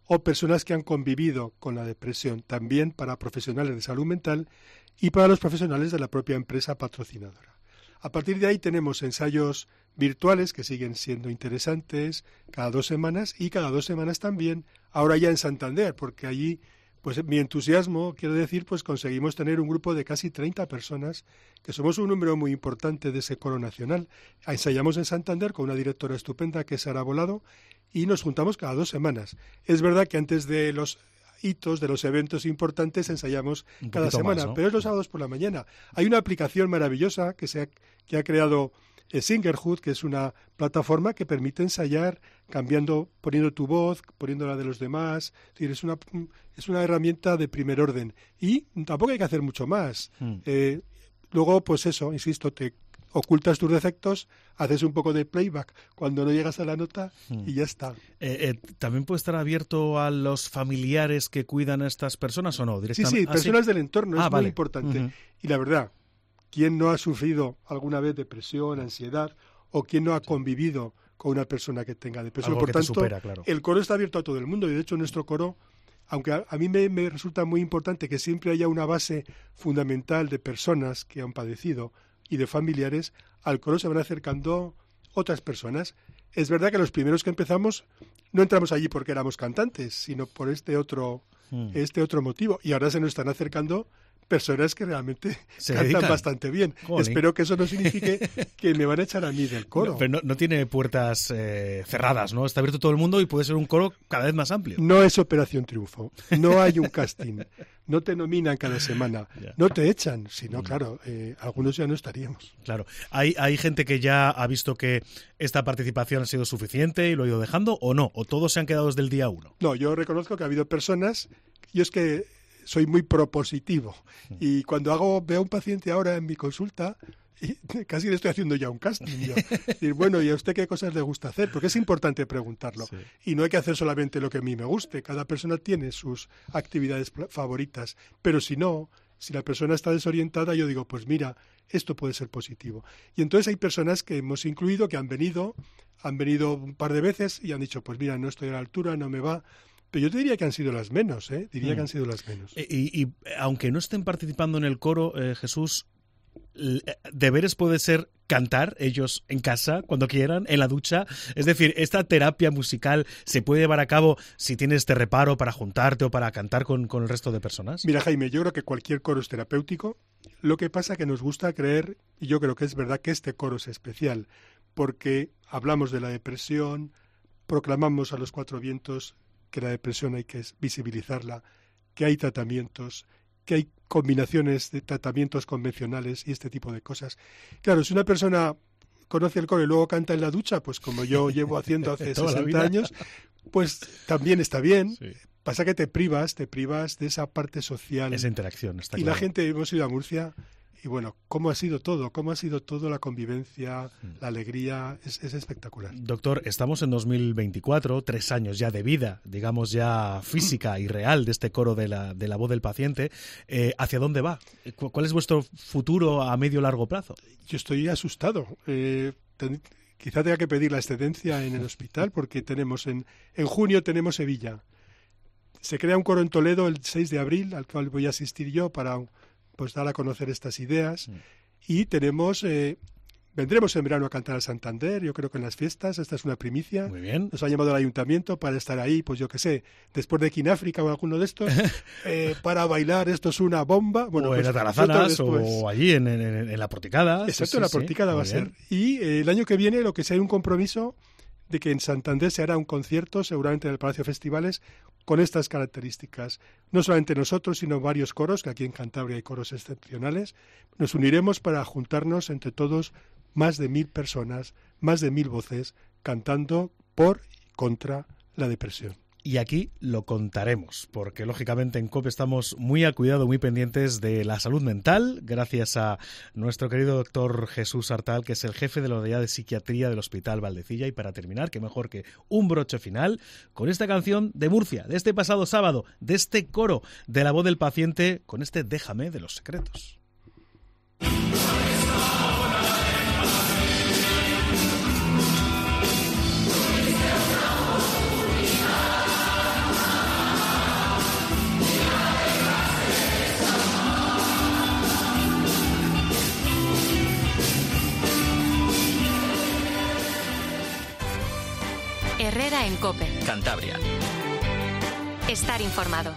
o personas que han convivido con la depresión, también para profesionales de salud mental y para los profesionales de la propia empresa patrocinadora. A partir de ahí tenemos ensayos virtuales que siguen siendo interesantes cada dos semanas y cada dos semanas también, ahora ya en Santander, porque allí, pues mi entusiasmo, quiero decir, pues conseguimos tener un grupo de casi treinta personas, que somos un número muy importante de ese coro nacional. Ensayamos en Santander con una directora estupenda que es Sara Volado y nos juntamos cada dos semanas. Es verdad que antes de los hitos, de los eventos importantes, ensayamos cada semana, más, ¿no? Pero es los sábados por la mañana. Hay una aplicación maravillosa que, se ha, que ha creado eh, Singerhood, que es una plataforma que permite ensayar cambiando, poniendo tu voz, poniendo la de los demás. Es decir, es una, es una herramienta de primer orden. Y tampoco hay que hacer mucho más. Hmm. Eh, luego, pues eso, insisto, te ocultas tus defectos, haces un poco de playback cuando no llegas a la nota y ya está. Eh, eh, ¿También puede estar abierto a los familiares que cuidan a estas personas o no? Sí, sí, personas ¿Ah, sí? del entorno, ah, es vale. muy importante. Uh-huh. Y la verdad, ¿quién no ha sufrido alguna vez depresión, ansiedad, o quién no ha convivido con una persona que tenga depresión? Algo Por que tanto, te supera, claro. El coro está abierto a todo el mundo y de hecho nuestro coro, aunque a, a mí me, me resulta muy importante que siempre haya una base fundamental de personas que han padecido y de familiares, al coro se van acercando otras personas. Es verdad que los primeros que empezamos no entramos allí porque éramos cantantes, sino por este otro, mm. este otro motivo. Y ahora se nos están acercando personas que realmente se cantan dedican. bastante bien. Jolín. Espero que eso no signifique que me van a echar a mí del coro. No, pero no, no tiene puertas eh, cerradas, ¿no? Está abierto todo el mundo y puede ser un coro cada vez más amplio. No es Operación Triunfo. No hay un casting. No te nominan cada semana. Yeah. No te echan. Si no, claro, eh, algunos ya no estaríamos. Claro. Hay, hay gente que ya ha visto que esta participación ha sido suficiente y lo ha ido dejando, ¿o no? ¿O todos se han quedado desde el día uno? No, yo reconozco que ha habido personas... Yo es que soy muy propositivo y cuando hago veo a un paciente ahora en mi consulta y casi le estoy haciendo ya un casting. Yo. Y bueno, ¿y a usted qué cosas le gusta hacer? Porque es importante preguntarlo. Sí. Y no hay que hacer solamente lo que a mí me guste. Cada persona tiene sus actividades favoritas. Pero si no, si la persona está desorientada, yo digo, pues mira, esto puede ser positivo. Y entonces hay personas que hemos incluido, que han venido, han venido un par de veces y han dicho, pues mira, no estoy a la altura, no me va... Pero yo te diría que han sido las menos, ¿eh? Diría mm. que han sido las menos. Y, y aunque no estén participando en el coro, eh, Jesús, deberes puede ser cantar ellos en casa, cuando quieran, en la ducha. Es decir, esta terapia musical se puede llevar a cabo si tienes este reparo para juntarte o para cantar con, con el resto de personas. Mira, Jaime, yo creo que cualquier coro es terapéutico. Lo que pasa que nos gusta creer, y yo creo que es verdad que este coro es especial, porque hablamos de la depresión, proclamamos a los cuatro vientos que la depresión hay que visibilizarla, que hay tratamientos, que hay combinaciones de tratamientos convencionales y este tipo de cosas. Claro, si una persona conoce el coro y luego canta en la ducha, pues como yo llevo haciendo hace sesenta años, pues también está bien. Sí. Pasa que te privas, te privas de esa parte social. Esa interacción, está y claro. La gente, hemos ido a Murcia... Y bueno, ¿cómo ha sido todo? ¿Cómo ha sido todo la convivencia, la alegría? Es, es espectacular. Doctor, estamos en dos mil veinticuatro, tres años ya de vida, digamos ya física y real de este coro de la, de la voz del paciente. Eh, ¿Hacia dónde va? ¿Cuál es vuestro futuro a medio largo plazo? Yo estoy asustado. Eh, ten, quizá tenga que pedir la excedencia en el hospital porque tenemos en, en junio tenemos Sevilla. Se crea un coro en Toledo el seis de abril, al cual voy a asistir yo para... pues dar a conocer estas ideas. Mm. Y tenemos, eh, vendremos en verano a cantar a Santander, yo creo que en las fiestas, esta es una primicia. Muy bien. Nos ha llamado el ayuntamiento para estar ahí, pues yo qué sé, después de Kináfrica o alguno de estos, eh, para bailar, esto es una bomba. Bueno, o pues, en Atarazanas, o allí en, en, en la Porticada. Exacto, sí, sí, en la Porticada sí. va a ser. Y eh, el año que viene lo que sea hay un compromiso de que en Santander se hará un concierto, seguramente en el Palacio de Festivales, con estas características. No solamente nosotros, sino varios coros, que aquí en Cantabria hay coros excepcionales. Nos uniremos para juntarnos entre todos más de mil personas, más de mil voces, cantando por y contra la depresión. Y aquí lo contaremos, porque lógicamente en COPE estamos muy al cuidado, muy pendientes de la salud mental, gracias a nuestro querido doctor Jesús Artal, que es el jefe de la unidad de psiquiatría del Hospital Valdecilla. Y para terminar, qué mejor que un broche final con esta canción de Murcia, de este pasado sábado, de este coro de la voz del paciente, con este Déjame de los Secretos. Herrera en COPE. Cantabria. Estar informado.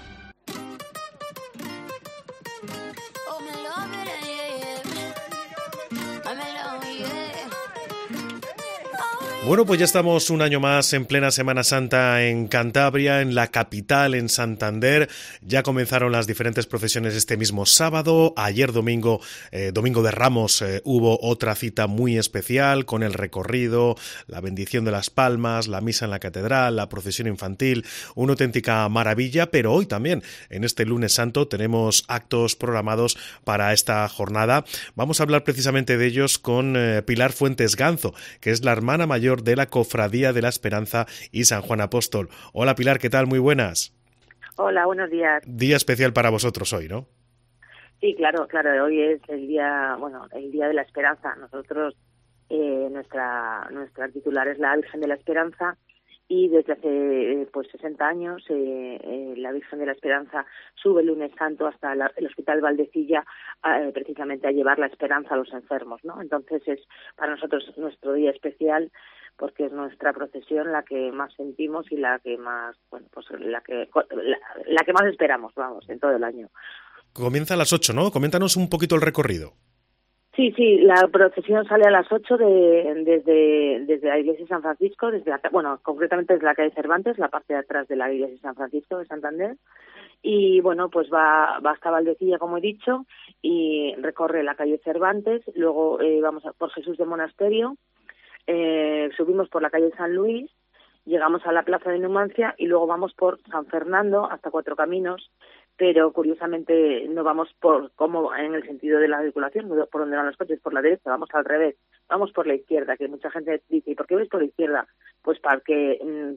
Bueno, pues ya estamos un año más en plena Semana Santa en Cantabria, en la capital, en Santander. Ya comenzaron las diferentes procesiones este mismo sábado. Ayer domingo, eh, domingo de Ramos, eh, hubo otra cita muy especial con el recorrido, la bendición de las palmas, la misa en la catedral, la procesión infantil, una auténtica maravilla. Pero hoy también, en este lunes santo, tenemos actos programados para esta jornada. Vamos a hablar precisamente de ellos con eh, Pilar Fuentes Ganzo, que es la hermana mayor de la Cofradía de la Esperanza y San Juan Apóstol. Hola Pilar, ¿qué tal? Muy buenas. Hola, buenos días. Día especial para vosotros hoy, ¿no? Sí, claro, claro. Hoy es el día, bueno, el día de la Esperanza. Nosotros, eh, nuestra nuestra titular es la Virgen de la Esperanza y desde hace pues sesenta años eh, eh, la Virgen de la Esperanza sube el lunes santo hasta la, el Hospital Valdecilla eh, precisamente a llevar la esperanza a los enfermos, ¿no? Entonces es para nosotros nuestro día especial, porque es nuestra procesión la que más sentimos y la que más, bueno, pues la que la, la que más esperamos, vamos, en todo el año. Comienza a las ocho, ¿no? Coméntanos un poquito el recorrido. Sí, sí, la procesión sale a las ocho de, desde, desde la iglesia de San Francisco, desde la, bueno, concretamente desde la calle Cervantes, la parte de atrás de la iglesia de San Francisco de Santander. Y bueno, pues va, va hasta Valdecilla, como he dicho, y recorre la calle Cervantes, luego eh, vamos a, por Jesús de Monasterio, eh, subimos por la calle San Luis, llegamos a la plaza de Numancia y luego vamos por San Fernando hasta Cuatro Caminos, pero curiosamente no vamos por como en el sentido de la circulación, por donde van los coches, por la derecha, vamos al revés, vamos por la izquierda, que mucha gente dice, ¿y por qué vais por la izquierda? Pues para que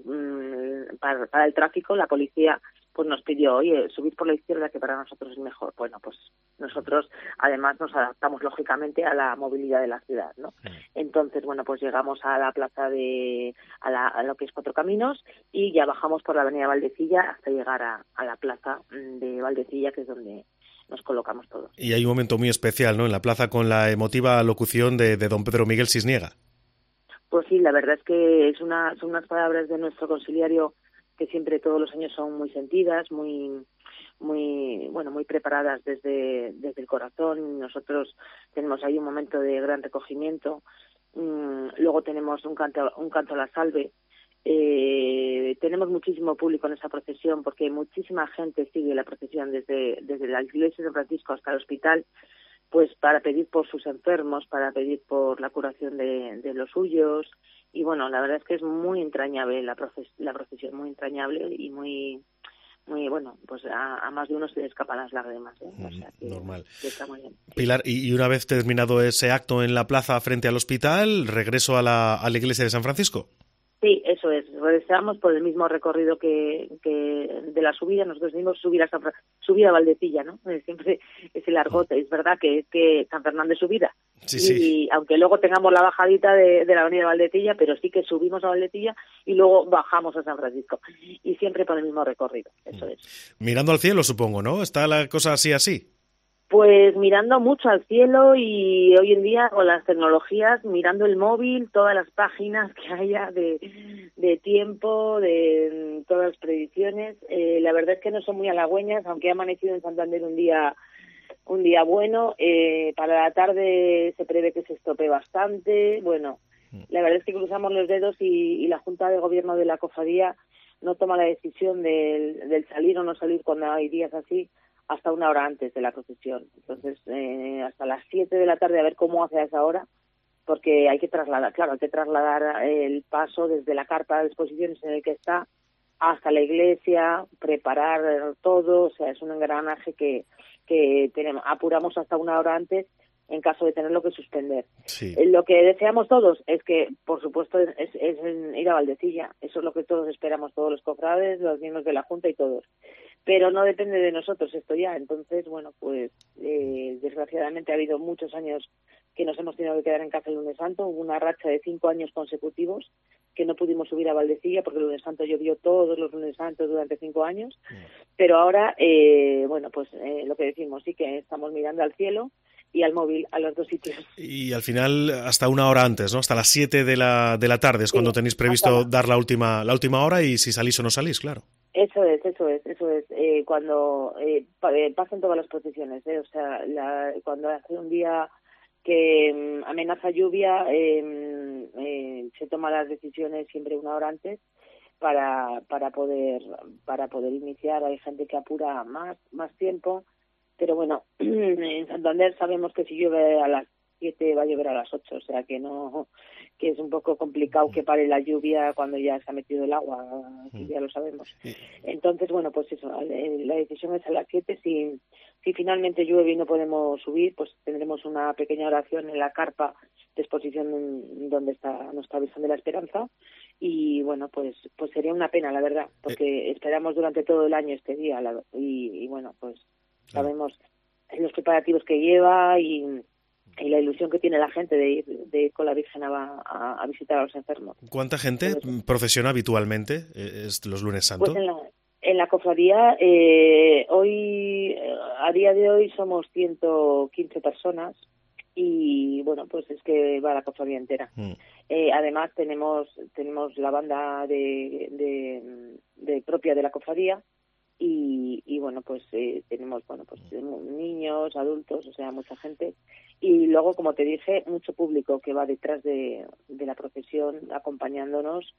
mm, para, para el tráfico la policía pues nos pidió, oye, subid por la izquierda que para nosotros es mejor. Bueno, pues nosotros además nos adaptamos lógicamente a la movilidad de la ciudad, ¿no? Sí. Entonces, bueno, pues llegamos a la plaza de, a, la, a lo que es Cuatro Caminos y ya bajamos por la avenida Valdecilla hasta llegar a, a la plaza de Valdecilla, que es donde nos colocamos todos. Y hay un momento muy especial, ¿no?, en la plaza con la emotiva locución de, de don Pedro Miguel Cisniega. Pues sí, la verdad es que es una, son unas palabras de nuestro conciliario que siempre todos los años son muy sentidas, muy muy bueno, muy preparadas desde desde el corazón. Nosotros tenemos ahí un momento de gran recogimiento. Mm, luego tenemos un canto un canto a la salve. Eh, tenemos muchísimo público en esa procesión porque muchísima gente sigue la procesión desde desde la iglesia de San Francisco hasta el hospital, pues para pedir por sus enfermos, para pedir por la curación de, de los suyos. Y bueno, la verdad es que es muy entrañable la, proces, la procesión, muy entrañable y muy, muy bueno, pues a, a más de uno se le escapan las lágrimas, ¿eh? O sea, que, normal. Que está muy bien. Pilar, y, y una vez terminado ese acto en la plaza frente al hospital, ¿regreso a la, a la iglesia de San Francisco? Sí, eso es. Regresamos por el mismo recorrido que, que de la subida. Nosotros decimos subir a San Fra- subir a Valdecilla, ¿no? Siempre es el argote. Es verdad que es que San Fernando es subida. Sí, y sí. aunque luego tengamos la bajadita de, de la avenida Valdecilla, pero sí que subimos a Valdecilla y luego bajamos a San Francisco. Y siempre por el mismo recorrido. Eso es. Mirando al cielo, supongo, ¿no? ¿Está la cosa así, así? Pues mirando mucho al cielo y hoy en día con las tecnologías, mirando el móvil, todas las páginas que haya de, de tiempo, de todas las predicciones. Eh, la verdad es que no son muy halagüeñas, aunque ha amanecido en Santander un día un día bueno. Eh, para la tarde se prevé que se estropee bastante. Bueno, la verdad es que cruzamos los dedos y, y la Junta de Gobierno de la Cofradía no toma la decisión del, del salir o no salir cuando hay días así, hasta una hora antes de la procesión. Entonces, eh, hasta las siete de la tarde a ver cómo hace a esa hora, porque hay que trasladar, claro, hay que trasladar el paso desde la carpa de exposiciones en el que está hasta la iglesia, preparar todo, o sea, es un engranaje que, que tenemos, apuramos hasta una hora antes en caso de tenerlo que suspender. Sí. Lo que deseamos todos es que, por supuesto, es, es, es ir a Valdecilla. Eso es lo que todos esperamos, todos los cofrades, los miembros de la Junta y todos. Pero no depende de nosotros esto ya. Entonces, bueno, pues eh, desgraciadamente ha habido muchos años que nos hemos tenido que quedar en casa el lunes santo. Hubo una racha de cinco años consecutivos que no pudimos subir a Valdecilla porque el lunes santo llovió todos los lunes santos durante cinco años. Mm. Pero ahora, eh, bueno, pues eh, lo que decimos, sí que estamos mirando al cielo y al móvil, a los dos sitios. Y al final hasta una hora antes, ¿no? Hasta las siete de la, de la tarde es Sí, cuando tenéis previsto hasta la- dar la última, la última hora y si salís o no salís, claro. Eso es, eso es, eso es. Eh, cuando eh, pa- eh, pasan todas las procesiones, ¿eh? O sea, la, cuando hace un día que mm, amenaza lluvia, eh, eh, se toman las decisiones siempre una hora antes para para poder para poder iniciar. Hay gente que apura más más tiempo, pero bueno, en Santander sabemos que si llueve a las siete va a llover a las ocho, o sea que no, que es un poco complicado que pare la lluvia cuando ya se ha metido el agua, que ya lo sabemos. Entonces, bueno, pues eso, la decisión es a las siete. Si, si finalmente llueve y no podemos subir, pues tendremos una pequeña oración en la carpa de exposición donde está nuestra Virgen de la Esperanza. Y bueno, pues pues sería una pena, la verdad, porque esperamos durante todo el año este día. La, y, y bueno, pues sabemos los preparativos que lleva y, y la ilusión que tiene la gente de ir, de ir con la Virgen a, a, a visitar a los enfermos. ¿Cuánta gente procesiona habitualmente eh, es los lunes santos? Pues en la, en la cofradía, eh, hoy, a día de hoy somos ciento quince personas y bueno, pues es que va la cofradía entera. Mm. Eh, además tenemos tenemos la banda de, de, de propia de la cofradía y, y bueno, pues eh, tenemos bueno pues niños, adultos, o sea, mucha gente. Y luego, como te dije, mucho público que va detrás de, de la procesión acompañándonos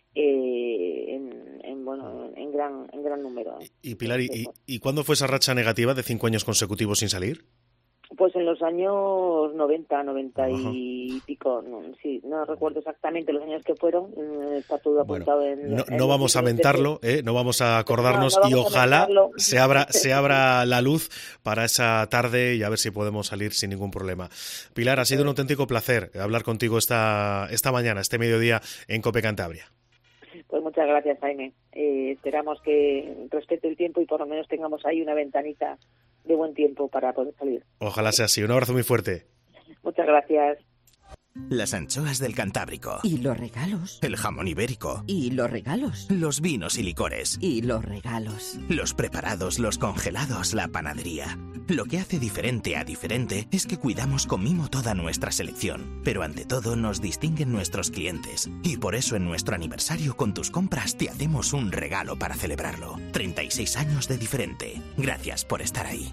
eh, en, en bueno en gran en gran número. Y Pilar, ¿y, y, ¿y cuándo fue esa racha negativa de cinco años consecutivos sin salir? Pues en los años noventa, noventa y pico, no, sí, no recuerdo exactamente los años que fueron, está todo apuntado bueno, en... No, en no vamos a mentarlo, ¿eh? No vamos a acordarnos no, no y vamos ojalá se abra se abra la luz para esa tarde y a ver si podemos salir sin ningún problema. Pilar, ha sido un auténtico placer hablar contigo esta, esta mañana, este mediodía en COPE Cantabria. Pues muchas gracias, Jaime. Eh, esperamos que respete el tiempo y por lo menos tengamos ahí una ventanita de buen tiempo para poder salir. Ojalá sea así. Un abrazo muy fuerte. Muchas gracias. Las anchoas del Cantábrico. Y los regalos. El jamón ibérico. Y los regalos. Los vinos y licores. Y los regalos. Los preparados, los congelados, la panadería. Lo que hace diferente a diferente es que cuidamos con mimo toda nuestra selección. Pero ante todo nos distinguen nuestros clientes. Y por eso en nuestro aniversario con tus compras te hacemos un regalo para celebrarlo. treinta y seis años de diferente. Gracias por estar ahí.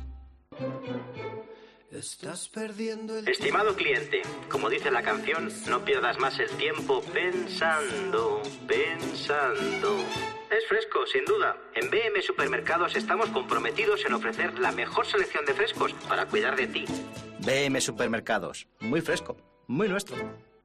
Estás perdiendo el Estimado cliente, como dice la canción, no pierdas más el tiempo pensando, pensando. Es fresco, sin duda. En B M Supermercados estamos comprometidos en ofrecer la mejor selección de frescos para cuidar de ti. B M Supermercados, muy fresco, muy nuestro.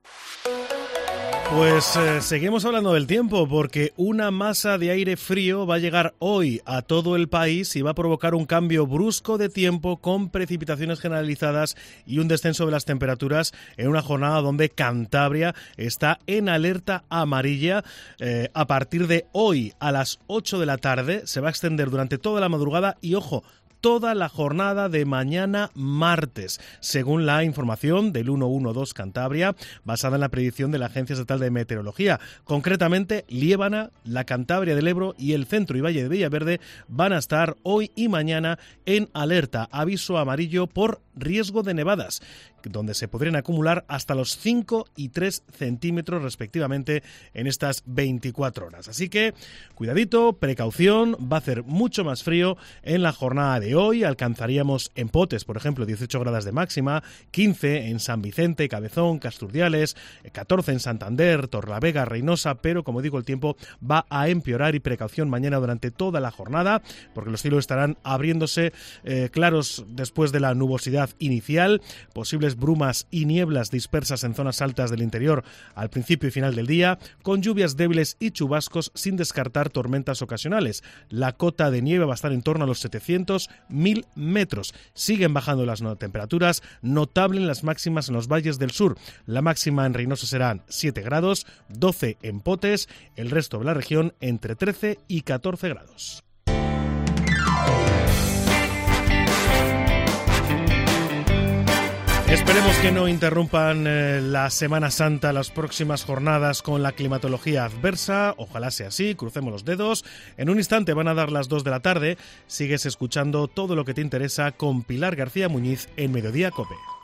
Pues eh, seguimos hablando del tiempo porque una masa de aire frío va a llegar hoy a todo el país y va a provocar un cambio brusco de tiempo con precipitaciones generalizadas y un descenso de las temperaturas en una jornada donde Cantabria está en alerta amarilla. Eh, a partir de hoy a las ocho de la tarde se va a extender durante toda la madrugada y, ojo, toda la jornada de mañana martes, según la información del ciento doce Cantabria, basada en la predicción de la Agencia Estatal de Meteorología. Concretamente, Liébana, la Cantabria del Ebro y el centro y Valle de Villaverde van a estar hoy y mañana en alerta, aviso amarillo por riesgo de nevadas, donde se podrían acumular hasta los cinco y tres centímetros respectivamente en estas veinticuatro horas. Así que, cuidadito, precaución, va a hacer mucho más frío en la jornada de hoy. Alcanzaríamos en Potes, por ejemplo, dieciocho grados de máxima, quince en San Vicente, Cabezón, Casturdiales, catorce en Santander, Torrelavega, Reynosa, pero como digo, el tiempo va a empeorar y precaución mañana durante toda la jornada, porque los cielos estarán abriéndose eh, claros después de la nubosidad inicial, posibles brumas y nieblas dispersas en zonas altas del interior al principio y final del día, con lluvias débiles y chubascos sin descartar tormentas ocasionales. La cota de nieve va a estar en torno a los setecientos mil metros. Siguen bajando las no temperaturas, notable en las máximas en los valles del sur. La máxima en Reynosa serán siete grados, doce en Potes, el resto de la región entre trece y catorce grados. Esperemos que no interrumpan eh, la Semana Santa, las próximas jornadas con la climatología adversa. Ojalá sea así, crucemos los dedos. En un instante van a dar las dos de la tarde. Sigues escuchando todo lo que te interesa con Pilar García Muñiz en Mediodía COPE.